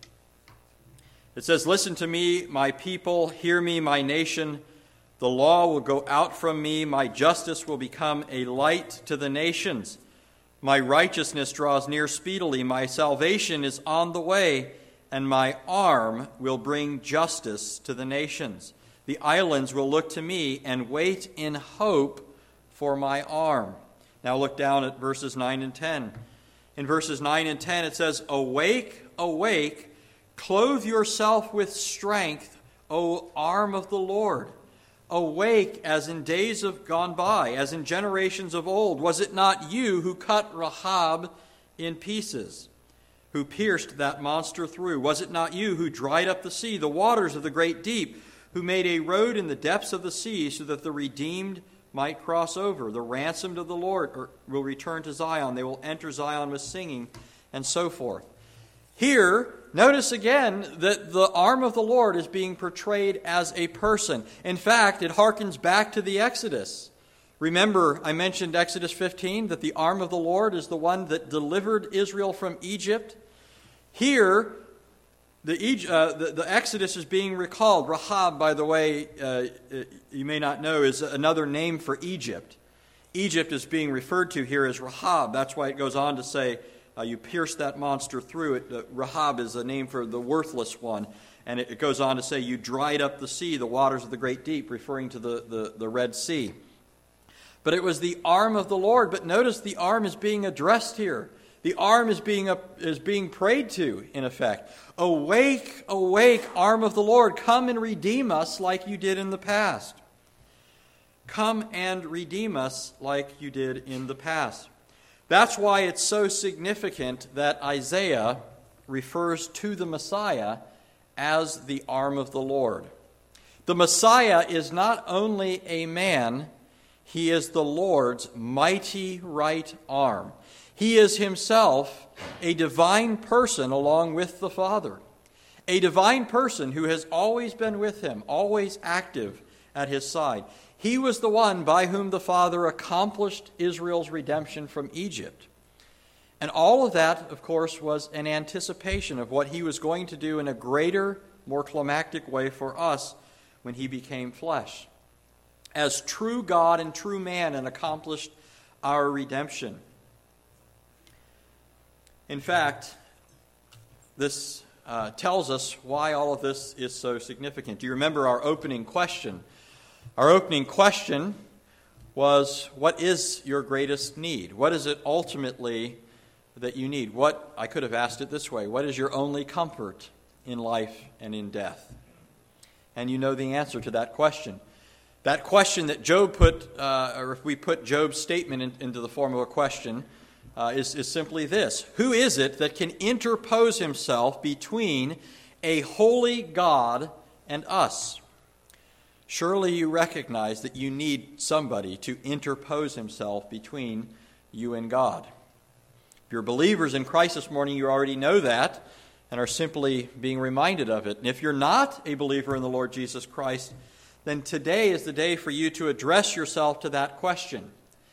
it says, listen to me, my people, hear me, my nation. The law will go out from me, my justice will become a light to the nations. My righteousness draws near speedily, my salvation is on the way, and my arm will bring justice to the nations. The islands will look to me and wait in hope for my arm. Now look down at verses 9 and 10. In verses 9 and 10 it says, awake, awake, clothe yourself with strength, O arm of the Lord. Awake as in days of gone by, as in generations of old. Was it not you who cut Rahab in pieces, who pierced that monster through? Was it not you who dried up the sea, the waters of the great deep, who made a road in the depths of the sea so that the redeemed might cross over? The ransomed of the Lord will return to Zion. They will enter Zion with singing, and so forth. Here, notice again that the arm of the Lord is being portrayed as a person. In fact, it harkens back to the Exodus. Remember, I mentioned Exodus 15, that the arm of the Lord is the one that delivered Israel from Egypt. Here, the Exodus is being recalled. Rahab, by the way, you may not know, is another name for Egypt. Egypt is being referred to here as Rahab. That's why it goes on to say, you pierced that monster through it. Rahab is a name for the worthless one. And it goes on to say, you dried up the sea, the waters of the great deep, referring to the Red Sea. But it was the arm of the Lord. But notice the arm is being addressed here. The arm is being prayed to, in effect. Awake, awake, arm of the Lord. Come and redeem us like you did in the past. Come and redeem us like you did in the past. That's why it's so significant that Isaiah refers to the Messiah as the arm of the Lord. The Messiah is not only a man, he is the Lord's mighty right arm. He is himself a divine person along with the Father. A divine person who has always been with him, always active at his side. He was the one by whom the Father accomplished Israel's redemption from Egypt. And all of that, of course, was an anticipation of what he was going to do in a greater, more climactic way for us when he became flesh. As true God and true man, and accomplished our redemption. In fact, this tells us why all of this is so significant. Do you remember our opening question? Our opening question was, what is your greatest need? What is it ultimately that you need? I could have asked it this way. What is your only comfort in life and in death? And you know the answer to that question. That question that Job put, or if we put Job's statement into the form of a question, is simply this. Who is it that can interpose himself between a holy God and us? Surely you recognize that you need somebody to interpose himself between you and God. If you're believers in Christ this morning, you already know that. and are simply being reminded of it. And if you're not a believer in the Lord Jesus Christ, then today is the day for you to address yourself to that question.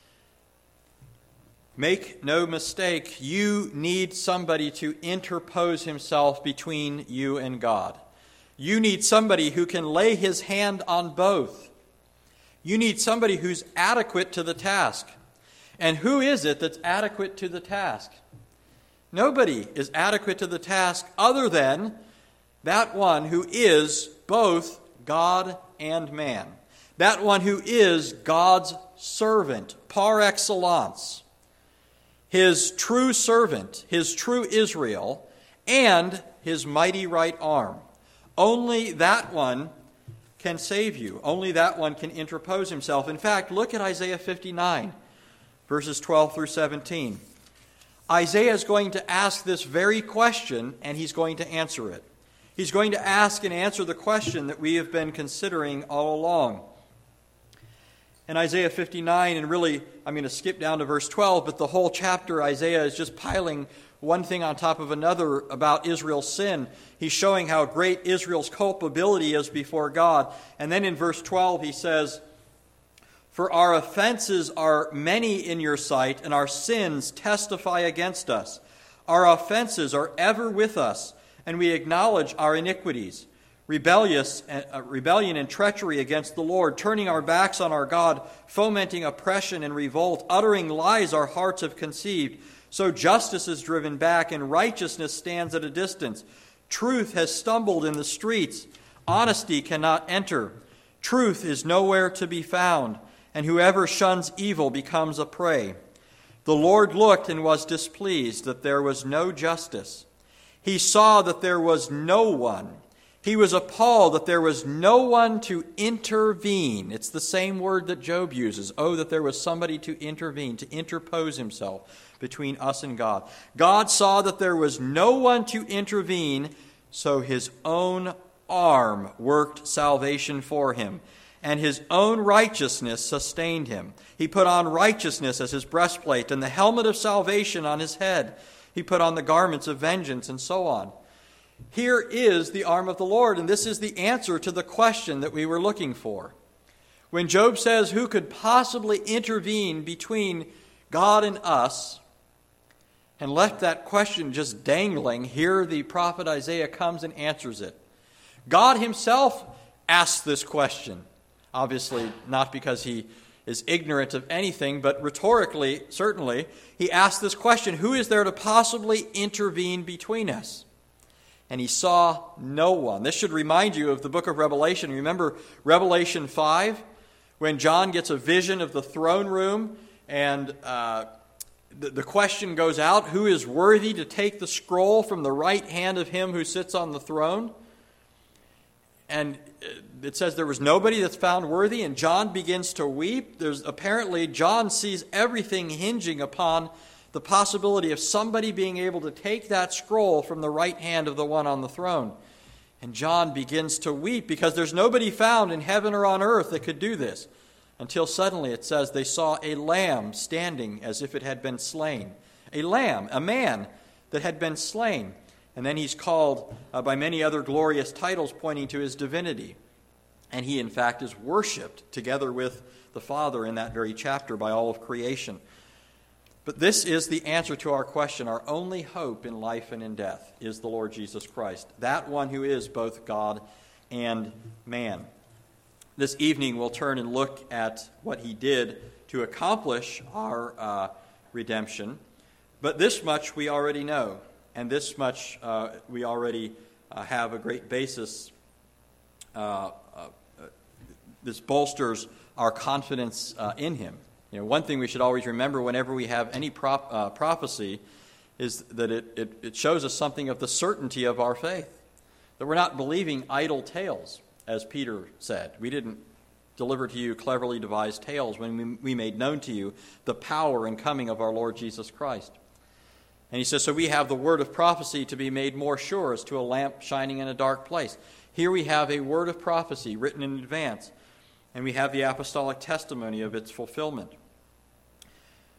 Make no mistake, you need somebody to interpose himself between you and God. You need somebody who can lay his hand on both. You need somebody who's adequate to the task. And who is it that's adequate to the task? Nobody is adequate to the task other than that one who is both God and man. That one who is God's servant, par excellence. His true servant, his true Israel, and his mighty right arm. Only that one can save you. Only that one can interpose himself. In fact, look at Isaiah 59, verses 12 through 17. Isaiah is going to ask this very question, and he's going to answer it. He's going to ask and answer the question that we have been considering all along. In Isaiah 59, and really, I'm going to skip down to verse 12, but the whole chapter, Isaiah is just piling one thing on top of another about Israel's sin. He's showing how great Israel's culpability is before God. And then in verse 12 he says, "For our offenses are many in your sight, and our sins testify against us. Our offenses are ever with us, and we acknowledge our iniquities. Rebellion and treachery against the Lord, turning our backs on our God, fomenting oppression and revolt, uttering lies our hearts have conceived. So justice is driven back, and righteousness stands at a distance. Truth has stumbled in the streets. Honesty cannot enter. Truth is nowhere to be found, and whoever shuns evil becomes a prey. The Lord looked and was displeased that there was no justice. He saw that there was no one. He was appalled that there was no one to intervene." It's the same word that Job uses. Oh, that there was somebody to intervene, to interpose himself between us and God. God saw that there was no one to intervene, so his own arm worked salvation for him, and his own righteousness sustained him. He put on righteousness as his breastplate, and the helmet of salvation on his head. He put on the garments of vengeance, and so on. Here is the arm of the Lord, and this is the answer to the question that we were looking for. When Job says, who could possibly intervene between God and us, and left that question just dangling, here the prophet Isaiah comes and answers it. God himself asks this question. Obviously, not because he is ignorant of anything, but rhetorically, certainly, he asks this question, who is there to possibly intervene between us? And he saw no one. This should remind you of the book of Revelation. Remember Revelation 5, when John gets a vision of the throne room, and the question goes out, who is worthy to take the scroll from the right hand of him who sits on the throne? And it says there was nobody that's found worthy, and John begins to weep. Apparently, John sees everything hinging upon the possibility of somebody being able to take that scroll from the right hand of the one on the throne. And John begins to weep because there's nobody found in heaven or on earth that could do this. Until suddenly it says they saw a lamb standing as if it had been slain. A lamb, a man that had been slain. And then he's called by many other glorious titles pointing to his divinity. And he, in fact, is worshipped together with the Father in that very chapter by all of creation. But this is the answer to our question. Our only hope in life and in death is the Lord Jesus Christ, that one who is both God and man. This evening we'll turn and look at what he did to accomplish our redemption. But this much we already know, and this much we already have a great basis. This bolsters our confidence in him. You know, one thing we should always remember whenever we have any prophecy is that it shows us something of the certainty of our faith. That we're not believing idle tales, as Peter said. We didn't deliver to you cleverly devised tales when we made known to you the power and coming of our Lord Jesus Christ. And he says, so we have the word of prophecy to be made more sure as to a lamp shining in a dark place. Here we have a word of prophecy written in advance, and we have the apostolic testimony of its fulfillment.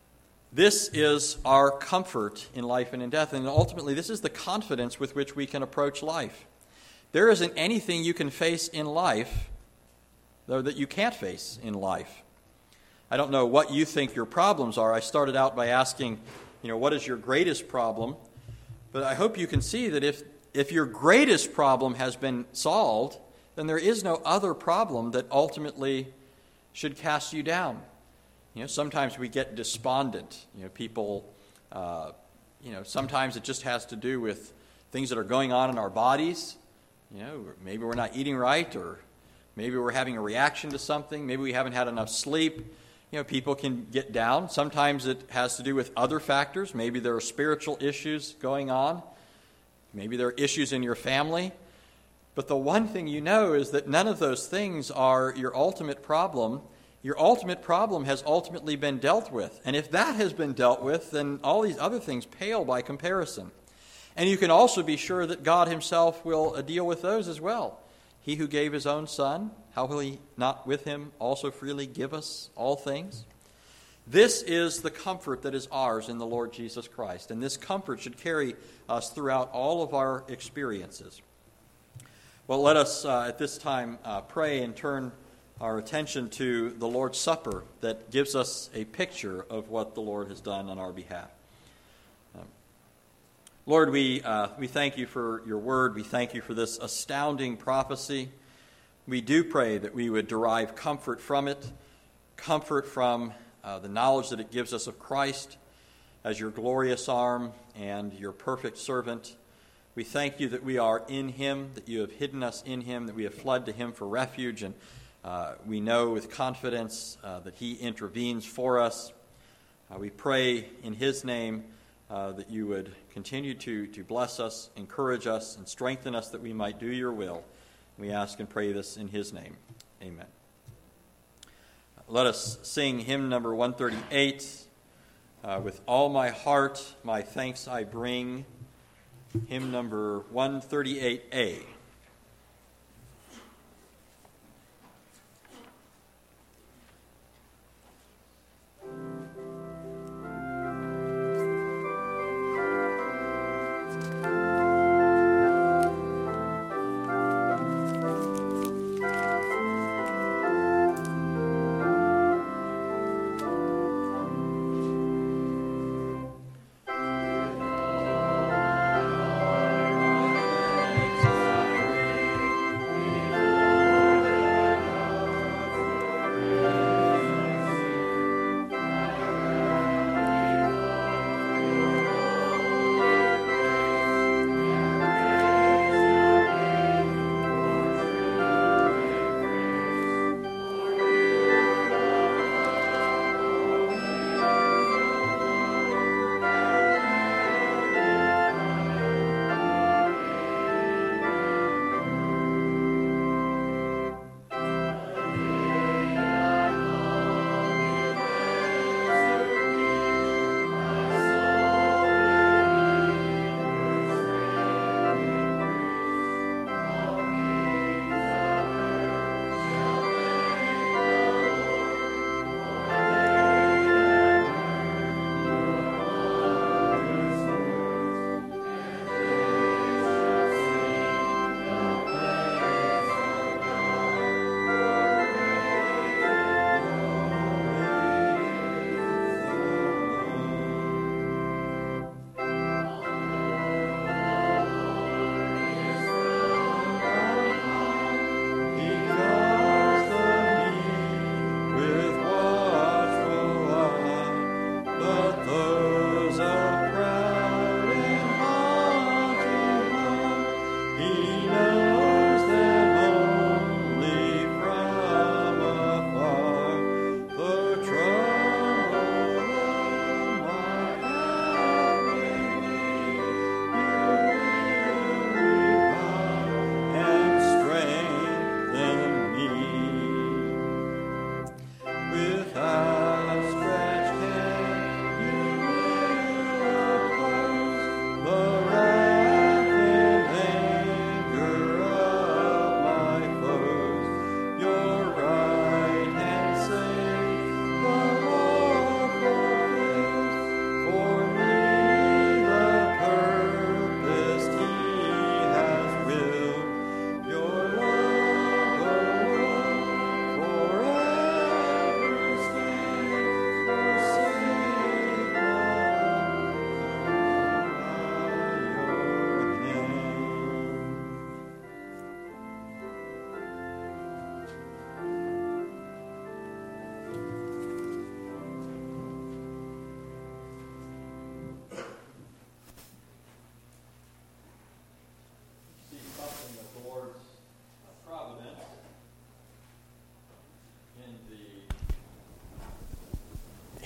This is our comfort in life and in death, and ultimately this is the confidence with which we can approach life. There isn't anything you can face in life, though, that you can't face in life. I don't know what you think your problems are. I started out by asking, what is your greatest problem? But I hope you can see that if your greatest problem has been solved, then there is no other problem that ultimately should cast you down. Sometimes we get despondent. People, sometimes it just has to do with things that are going on in our bodies. Maybe we're not eating right, or maybe we're having a reaction to something. Maybe we haven't had enough sleep. People can get down. Sometimes it has to do with other factors. Maybe there are spiritual issues going on. Maybe there are issues in your family. But the one thing you know is that none of those things are your ultimate problem. Your ultimate problem has ultimately been dealt with. And if that has been dealt with, then all these other things pale by comparison. And you can also be sure that God himself will deal with those as well. He who gave his own Son, how will he not with him also freely give us all things? This is the comfort that is ours in the Lord Jesus Christ. And this comfort should carry us throughout all of our experiences. Well, let us at this time pray and turn our attention to the Lord's Supper that gives us a picture of what the Lord has done on our behalf. Lord, we thank you for your word. We thank you for this astounding prophecy. We do pray that we would derive comfort from it, comfort from the knowledge that it gives us of Christ as your glorious arm and your perfect servant. We thank you that we are in him, that you have hidden us in him, that we have fled to him for refuge, and we know with confidence that he intervenes for us. We pray in his name that you would continue to bless us, encourage us, and strengthen us that we might do your will. We ask and pray this in his name. Amen. Let us sing hymn number 138. With all my heart, my thanks I bring. Hymn number 138A.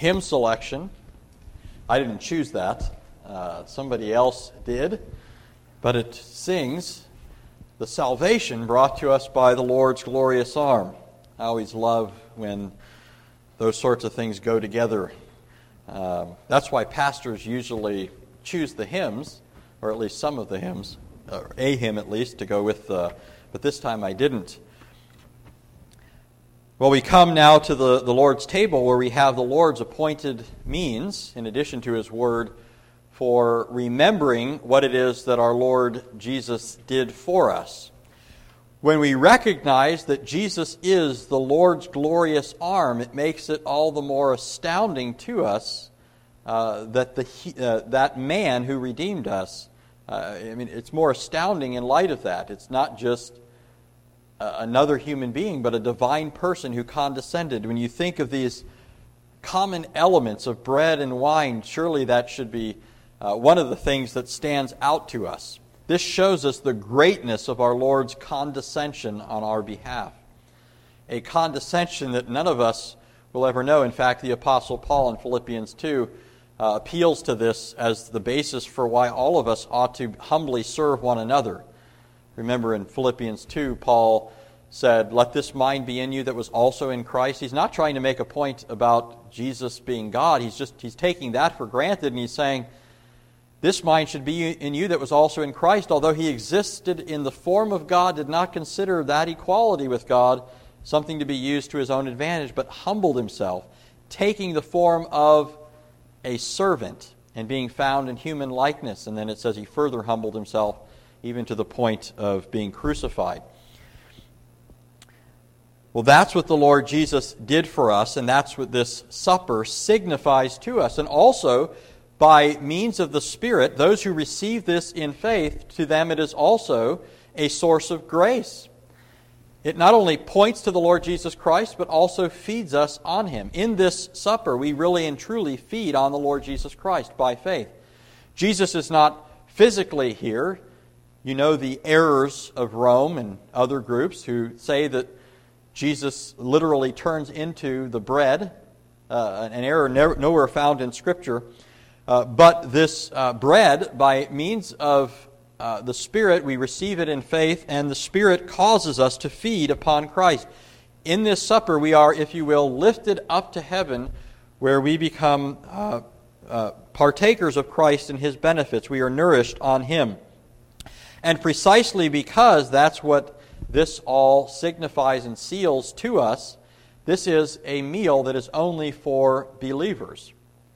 hymn selection. I didn't choose that. Somebody else did. But it sings, "The salvation brought to us by the Lord's glorious arm." I always love when those sorts of things go together. That's why pastors usually choose the hymns, or at least some of the hymns, or a hymn at least, to go with, but this time I didn't. Well, we come now to the Lord's table, where we have the Lord's appointed means, in addition to His Word, for remembering what it is that our Lord Jesus did for us. When we recognize that Jesus is the Lord's glorious arm, it makes it all the more astounding to us that that man who redeemed us, it's more astounding in light of that. It's not just another human being, but a divine person who condescended. When you think of these common elements of bread and wine, surely that should be one of the things that stands out to us. This shows us the greatness of our Lord's condescension on our behalf. A condescension that none of us will ever know. In fact, the Apostle Paul in Philippians 2 appeals to this as the basis for why all of us ought to humbly serve one another. Remember in Philippians 2, Paul said, "Let this mind be in you that was also in Christ." He's not trying to make a point about Jesus being God. He's taking that for granted, and he's saying, "This mind should be in you that was also in Christ, although He existed in the form of God, did not consider that equality with God something to be used to His own advantage, but humbled Himself, taking the form of a servant and being found in human likeness." And then it says He further humbled Himself even to the point of being crucified. Well, that's what the Lord Jesus did for us, and that's what this supper signifies to us. And also, by means of the Spirit, those who receive this in faith, to them it is also a source of grace. It not only points to the Lord Jesus Christ, but also feeds us on Him. In this supper, we really and truly feed on the Lord Jesus Christ by faith. Jesus is not physically here. You know the errors of Rome and other groups who say that Jesus literally turns into the bread, an error nowhere found in Scripture. But this bread, by means of the Spirit, we receive it in faith, and the Spirit causes us to feed upon Christ. In this supper, we are, if you will, lifted up to heaven, where we become partakers of Christ and His benefits. We are nourished on Him. And precisely because that's what this all signifies and seals to us, this is a meal that is only for believers.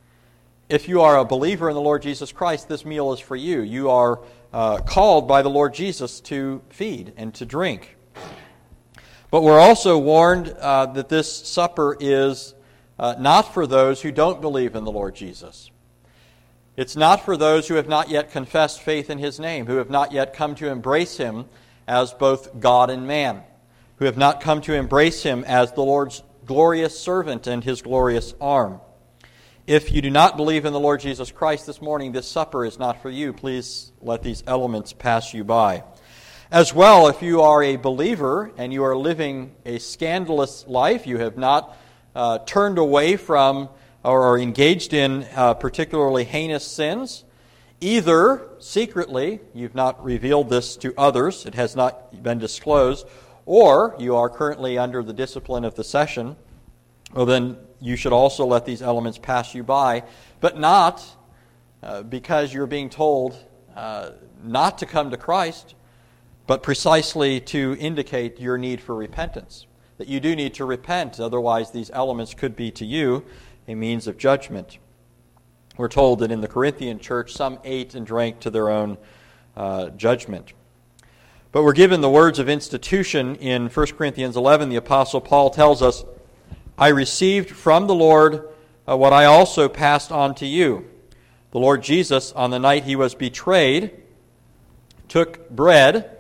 If you are a believer in the Lord Jesus Christ, this meal is for you. You are called by the Lord Jesus to feed and to drink. But we're also warned that this supper is not for those who don't believe in the Lord Jesus. It's not for those who have not yet confessed faith in His name, who have not yet come to embrace Him as both God and man, who have not come to embrace Him as the Lord's glorious servant and His glorious arm. If you do not believe in the Lord Jesus Christ this morning, this supper is not for you. Please let these elements pass you by. As well, if you are a believer and you are living a scandalous life, you have not turned away from or are engaged in particularly heinous sins, either secretly, you've not revealed this to others, it has not been disclosed, or you are currently under the discipline of the session, well then you should also let these elements pass you by, but not because you're being told not to come to Christ, but precisely to indicate your need for repentance, that you do need to repent, otherwise these elements could be to you a means of judgment. We're told that in the Corinthian church, some ate and drank to their own judgment. But we're given the words of institution in 1 Corinthians 11. The Apostle Paul tells us, "I received from the Lord what I also passed on to you. The Lord Jesus, on the night He was betrayed, took bread.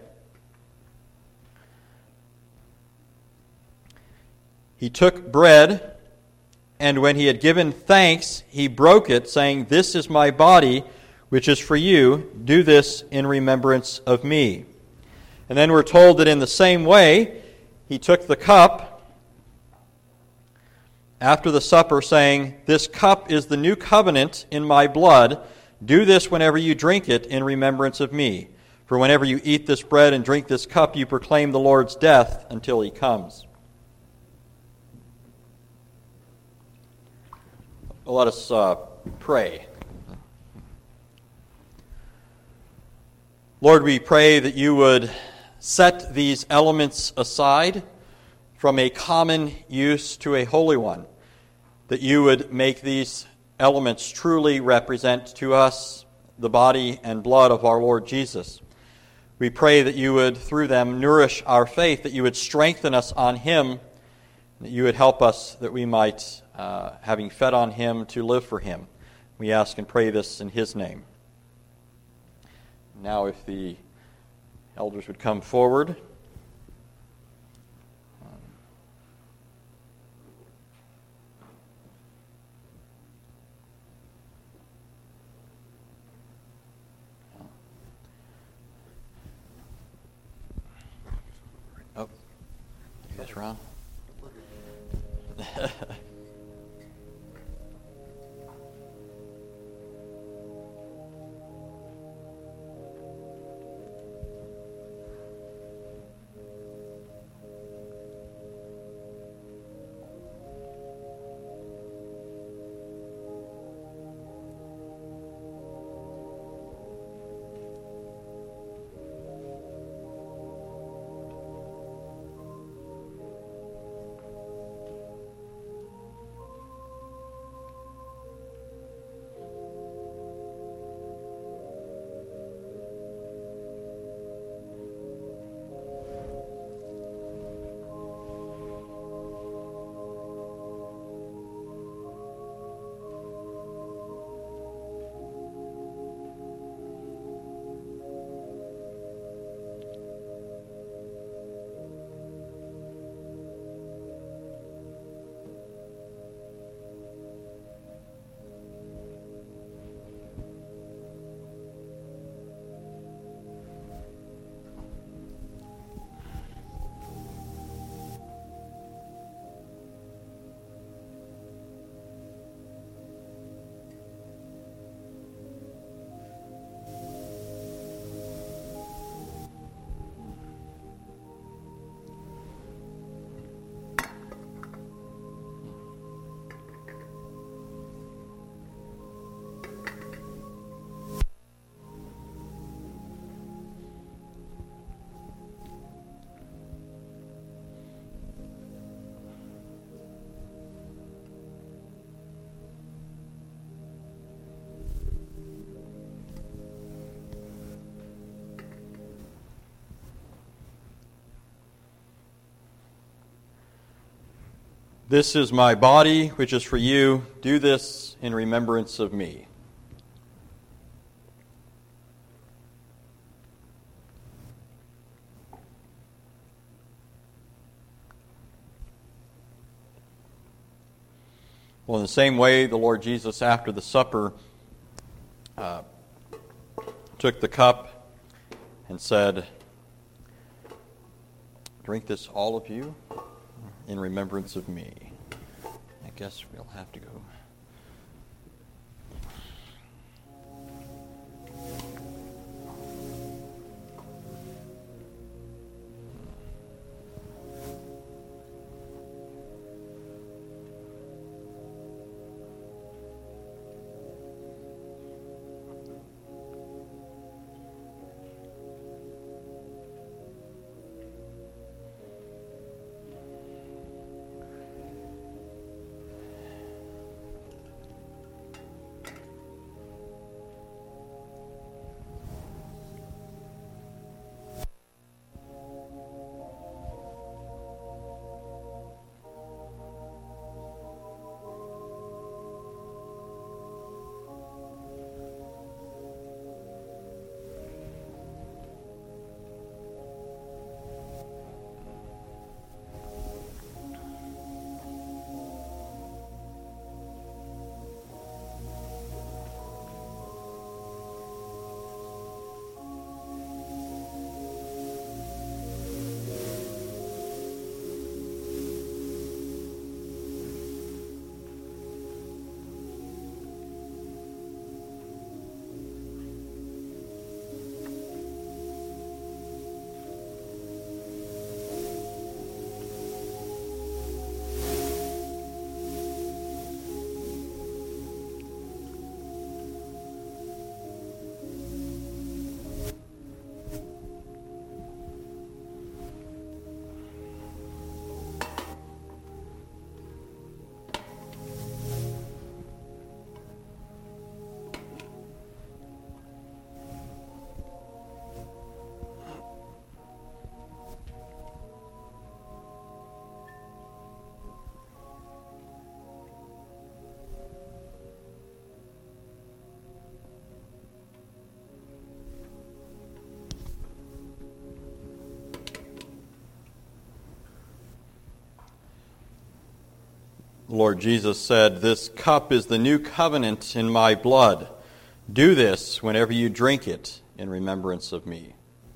He took bread, and when He had given thanks, He broke it, saying, 'This is my body, which is for you. Do this in remembrance of me.' And then we're told that in the same way, He took the cup, after the supper, saying, "This cup is the new covenant in my blood. Do this whenever you drink it in remembrance of me. For whenever you eat this bread and drink this cup, you proclaim the Lord's death until he comes." Let us pray. Lord, we pray that you would set these elements aside from a common use to a holy one, that you would make these elements truly represent to us the body and blood of our Lord Jesus. We pray that you would, through them, nourish our faith, that you would strengthen us on him, that you would help us that we might, having fed on him, to live for him. We ask and pray this in his name. Now, if the elders would come forward. Oh, you guys Ron? This is my body, which is for you. Do this in remembrance of me. Well, in the same way, the Lord Jesus, after the supper, took the cup and said, "Drink this, all of you, in remembrance of me." I guess we'll have to go. The Lord Jesus said, "This cup is the new covenant in my blood. Do this whenever you drink it in remembrance of me."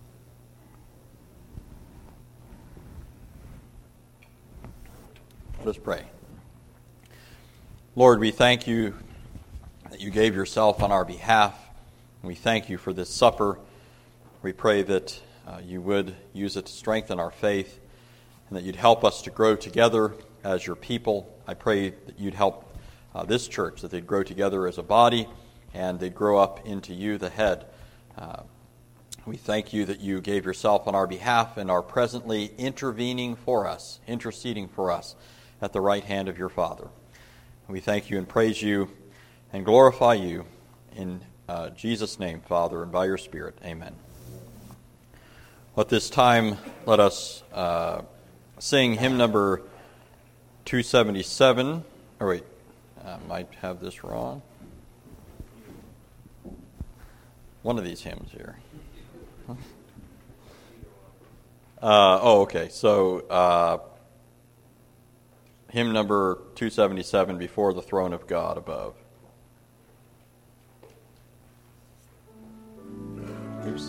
Let us pray. Lord, we thank you that you gave yourself on our behalf. We thank you for this supper. We pray that you would use it to strengthen our faith and that you'd help us to grow together as your people. I pray that you'd help this church, that they'd grow together as a body and they'd grow up into you, the head. We thank you that you gave yourself on our behalf and are presently interceding for us at the right hand of your Father. We thank you and praise you and glorify you in Jesus' name, Father, and by your Spirit. Amen. At this time, let us sing hymn number 277. Oh, wait, I might have this wrong. One of these hymns here. Okay. So, hymn number 277, Before the Throne of God Above. Oops.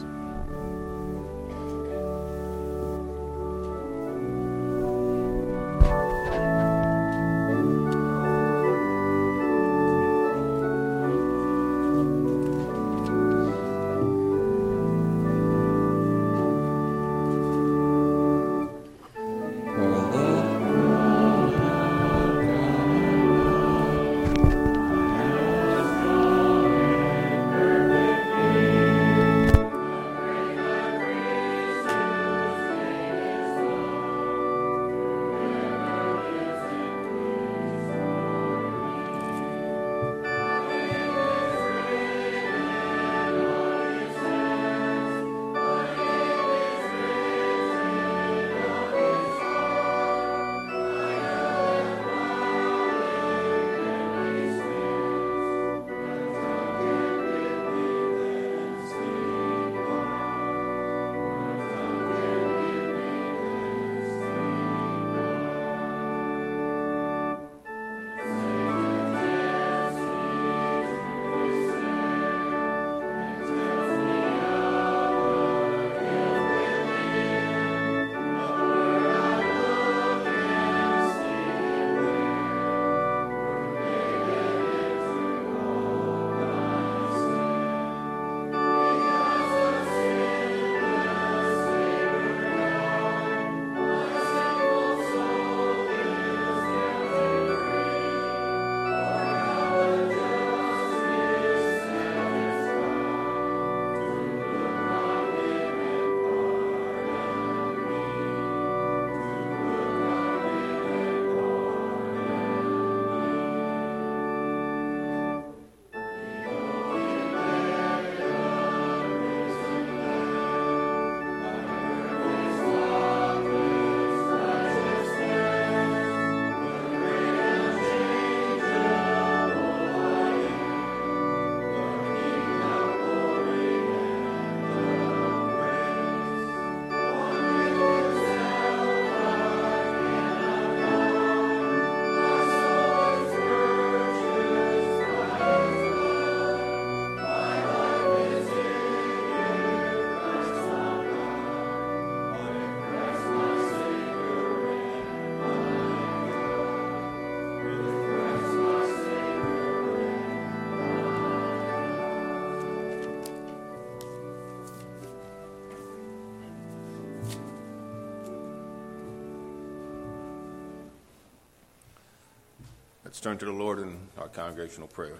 Let's turn to the Lord in our congregational prayer.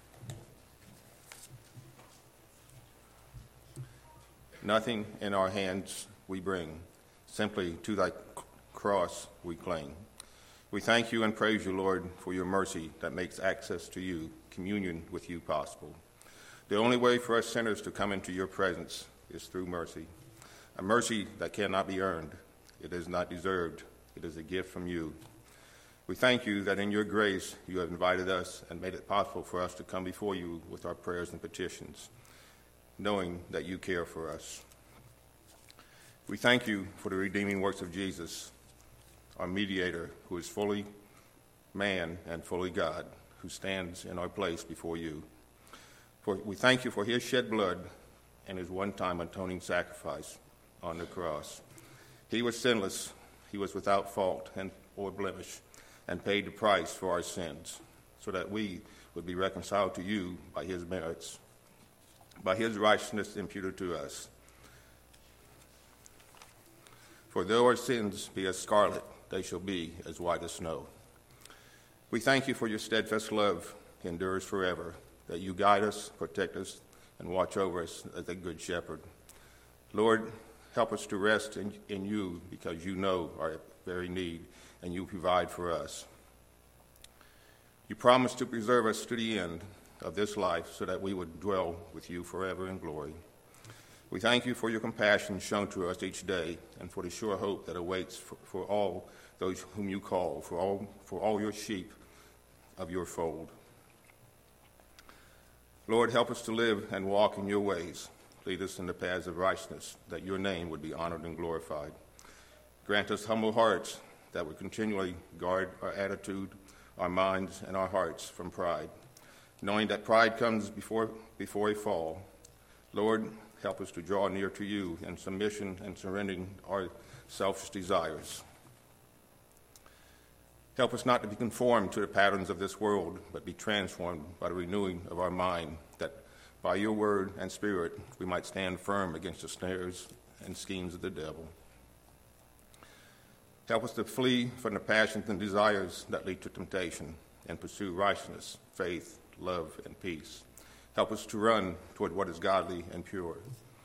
Nothing in our hands we bring, simply to thy cross we cling. We thank you and praise you, Lord, for your mercy that makes access to you, communion with you possible. The only way for us sinners to come into your presence is through mercy, a mercy that cannot be earned. It is not deserved. It is a gift from you. We thank you that in your grace you have invited us and made it possible for us to come before you with our prayers and petitions, knowing that you care for us. We thank you for the redeeming works of Jesus, our mediator, who is fully man, and fully God, who stands in our place before you. For we thank you for his shed blood and his one-time atoning sacrifice on the cross. He was sinless, he was without fault or blemish, and paid the price for our sins, so that we would be reconciled to you by his merits, by his righteousness imputed to us. For though our sins be as scarlet, they shall be as white as snow. We thank you for your steadfast love endures forever, that you guide us, protect us, and watch over us as a good shepherd. Lord, help us to rest in you, because you know our very need, and you provide for us. You promise to preserve us to the end of this life, so that we would dwell with you forever in glory. We thank you for your compassion shown to us each day, and for the sure hope that awaits for all those whom you call, for all your sheep of your fold. Lord, help us to live and walk in your ways. Lead us in the paths of righteousness, that your name would be honored and glorified. Grant us humble hearts that would continually guard our attitude, our minds, and our hearts from pride, knowing that pride comes before a fall. Lord, help us to draw near to you in submission and surrendering our selfish desires. Help us not to be conformed to the patterns of this world, but be transformed by the renewing of our mind, that by your word and spirit we might stand firm against the snares and schemes of the devil. Help us to flee from the passions and desires that lead to temptation and pursue righteousness, faith, love, and peace. Help us to run toward what is godly and pure.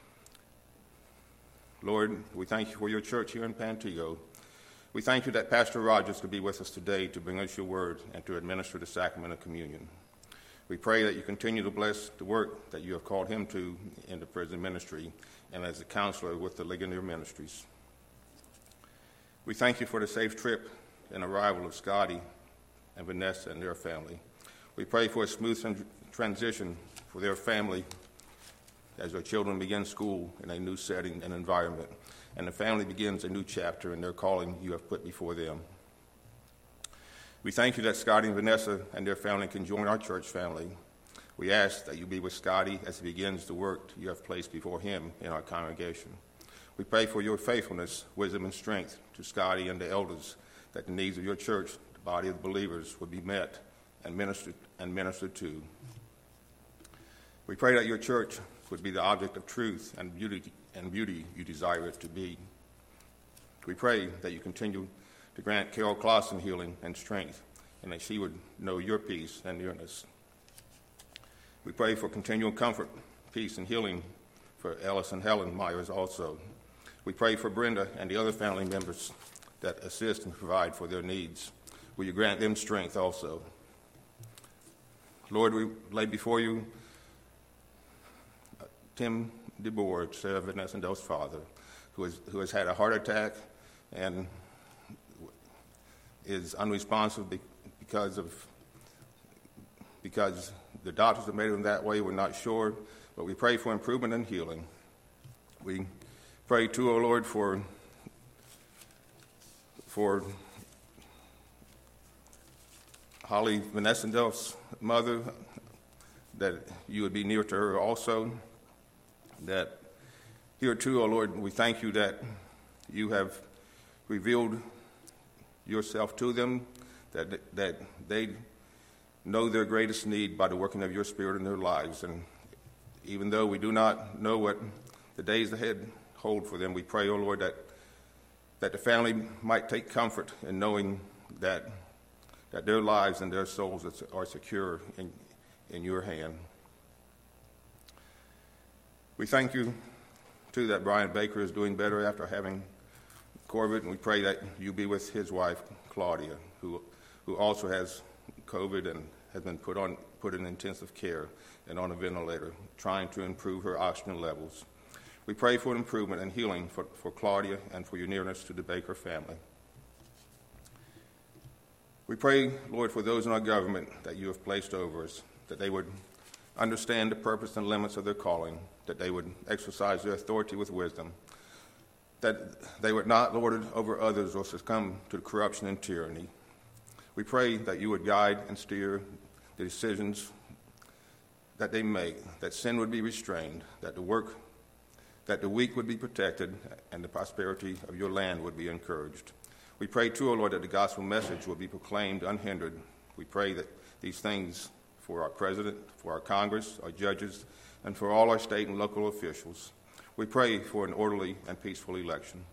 Lord, we thank you for your church here in Pantego. We thank you that Pastor Rogers could be with us today to bring us your word and to administer the sacrament of communion. We pray that you continue to bless the work that you have called him to in the prison ministry and as a counselor with the Ligonier Ministries. We thank you for the safe trip and arrival of Scotty and Vanessa and their family. We pray for a smooth transition for their family as their children begin school in a new setting and environment, and the family begins a new chapter in their calling you have put before them. We thank you that Scotty and Vanessa and their family can join our church family. We ask that you be with Scotty as he begins the work you have placed before him in our congregation. We pray for your faithfulness, wisdom, and strength to Scotty and the elders, that the needs of your church, the body of the believers, would be met and ministered to. We pray that your church would be the object of truth and beauty you desire it to be. We pray that you continue to grant Carol Clausen healing and strength, and that she would know your peace and nearness. We pray for continual comfort, peace, and healing for Ellis and Helen Myers also. We pray for Brenda and the other family members that assist and provide for their needs. Will you grant them strength also? Lord, we lay before you Tim DeBoer, Sarah Vanessa and Dell's father, who has had a heart attack and is unresponsive because the doctors have made him that way. We're not sure, but we pray for improvement and healing. We pray too, O Lord, for Holly Vanessa and Dell's mother, that you would be near to her also. That here too, O Lord, we thank you that you have revealed yourself to them, that they know their greatest need by the working of your Spirit in their lives. And even though we do not know what the days ahead hold for them, we pray, O Lord, that the family might take comfort in knowing that their lives and their souls are secure in your hand. We thank you, too, that Brian Baker is doing better after having COVID, and we pray that you be with his wife, Claudia, who also has COVID and has been put in intensive care and on a ventilator, trying to improve her oxygen levels. We pray for improvement and healing for Claudia and for your nearness to the Baker family. We pray, Lord, for those in our government that you have placed over us, that they would understand the purpose and limits of their calling, that they would exercise their authority with wisdom, that they would not lord it over others or succumb to corruption and tyranny. We pray that you would guide and steer the decisions that they make, that sin would be restrained, that the weak would be protected, and the prosperity of your land would be encouraged. We pray, too, O Lord, that the gospel message will be proclaimed unhindered. We pray that these things for our president, for our Congress, our judges, and for all our state and local officials. We pray for an orderly and peaceful election.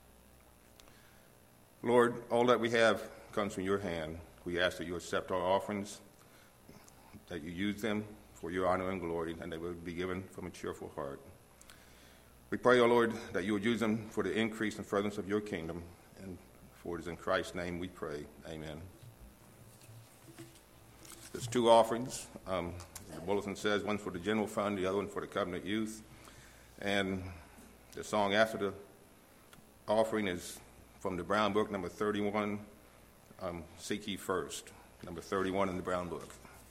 Lord, all that we have comes from your hand. We ask that you accept our offerings, that you use them for your honor and glory, and they will be given from a cheerful heart. We pray, O Lord, that you would use them for the increase and furtherance of your kingdom, and for it is in Christ's name we pray. Amen. There's two offerings. The bulletin says one for the general fund, the other one for the covenant youth. And the song after the offering is from the Brown Book, number 31, Seek Ye First, number 31 in the Brown Book.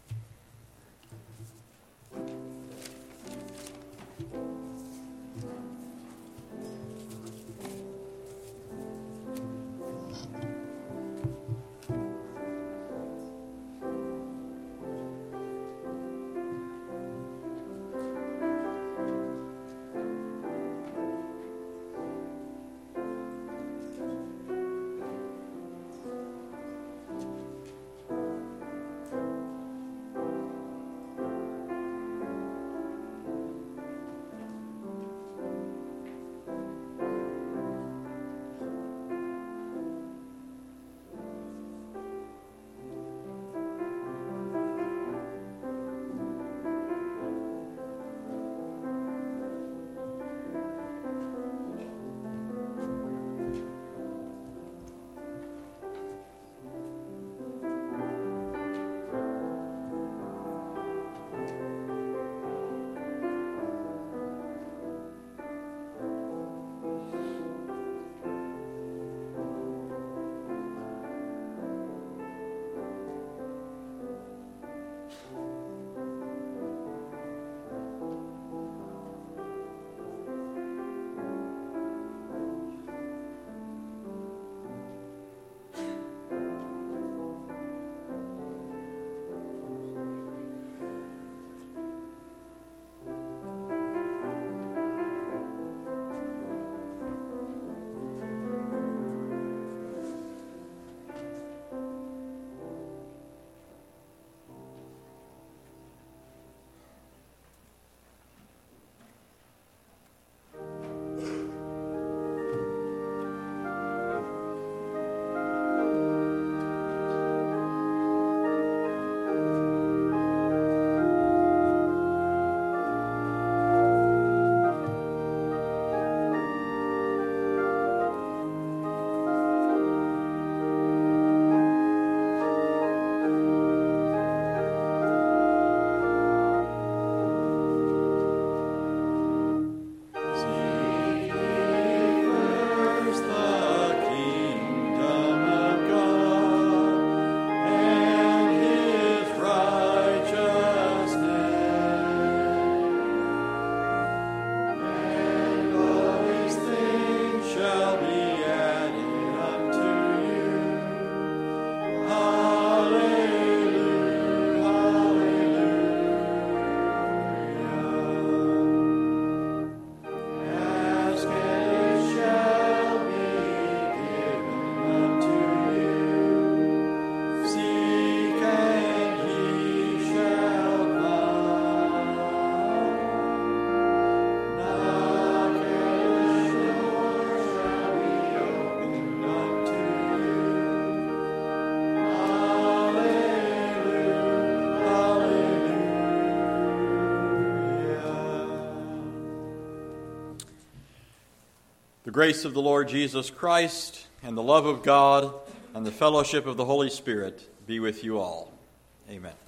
The grace of the Lord Jesus Christ and the love of God and the fellowship of the Holy Spirit be with you all. Amen.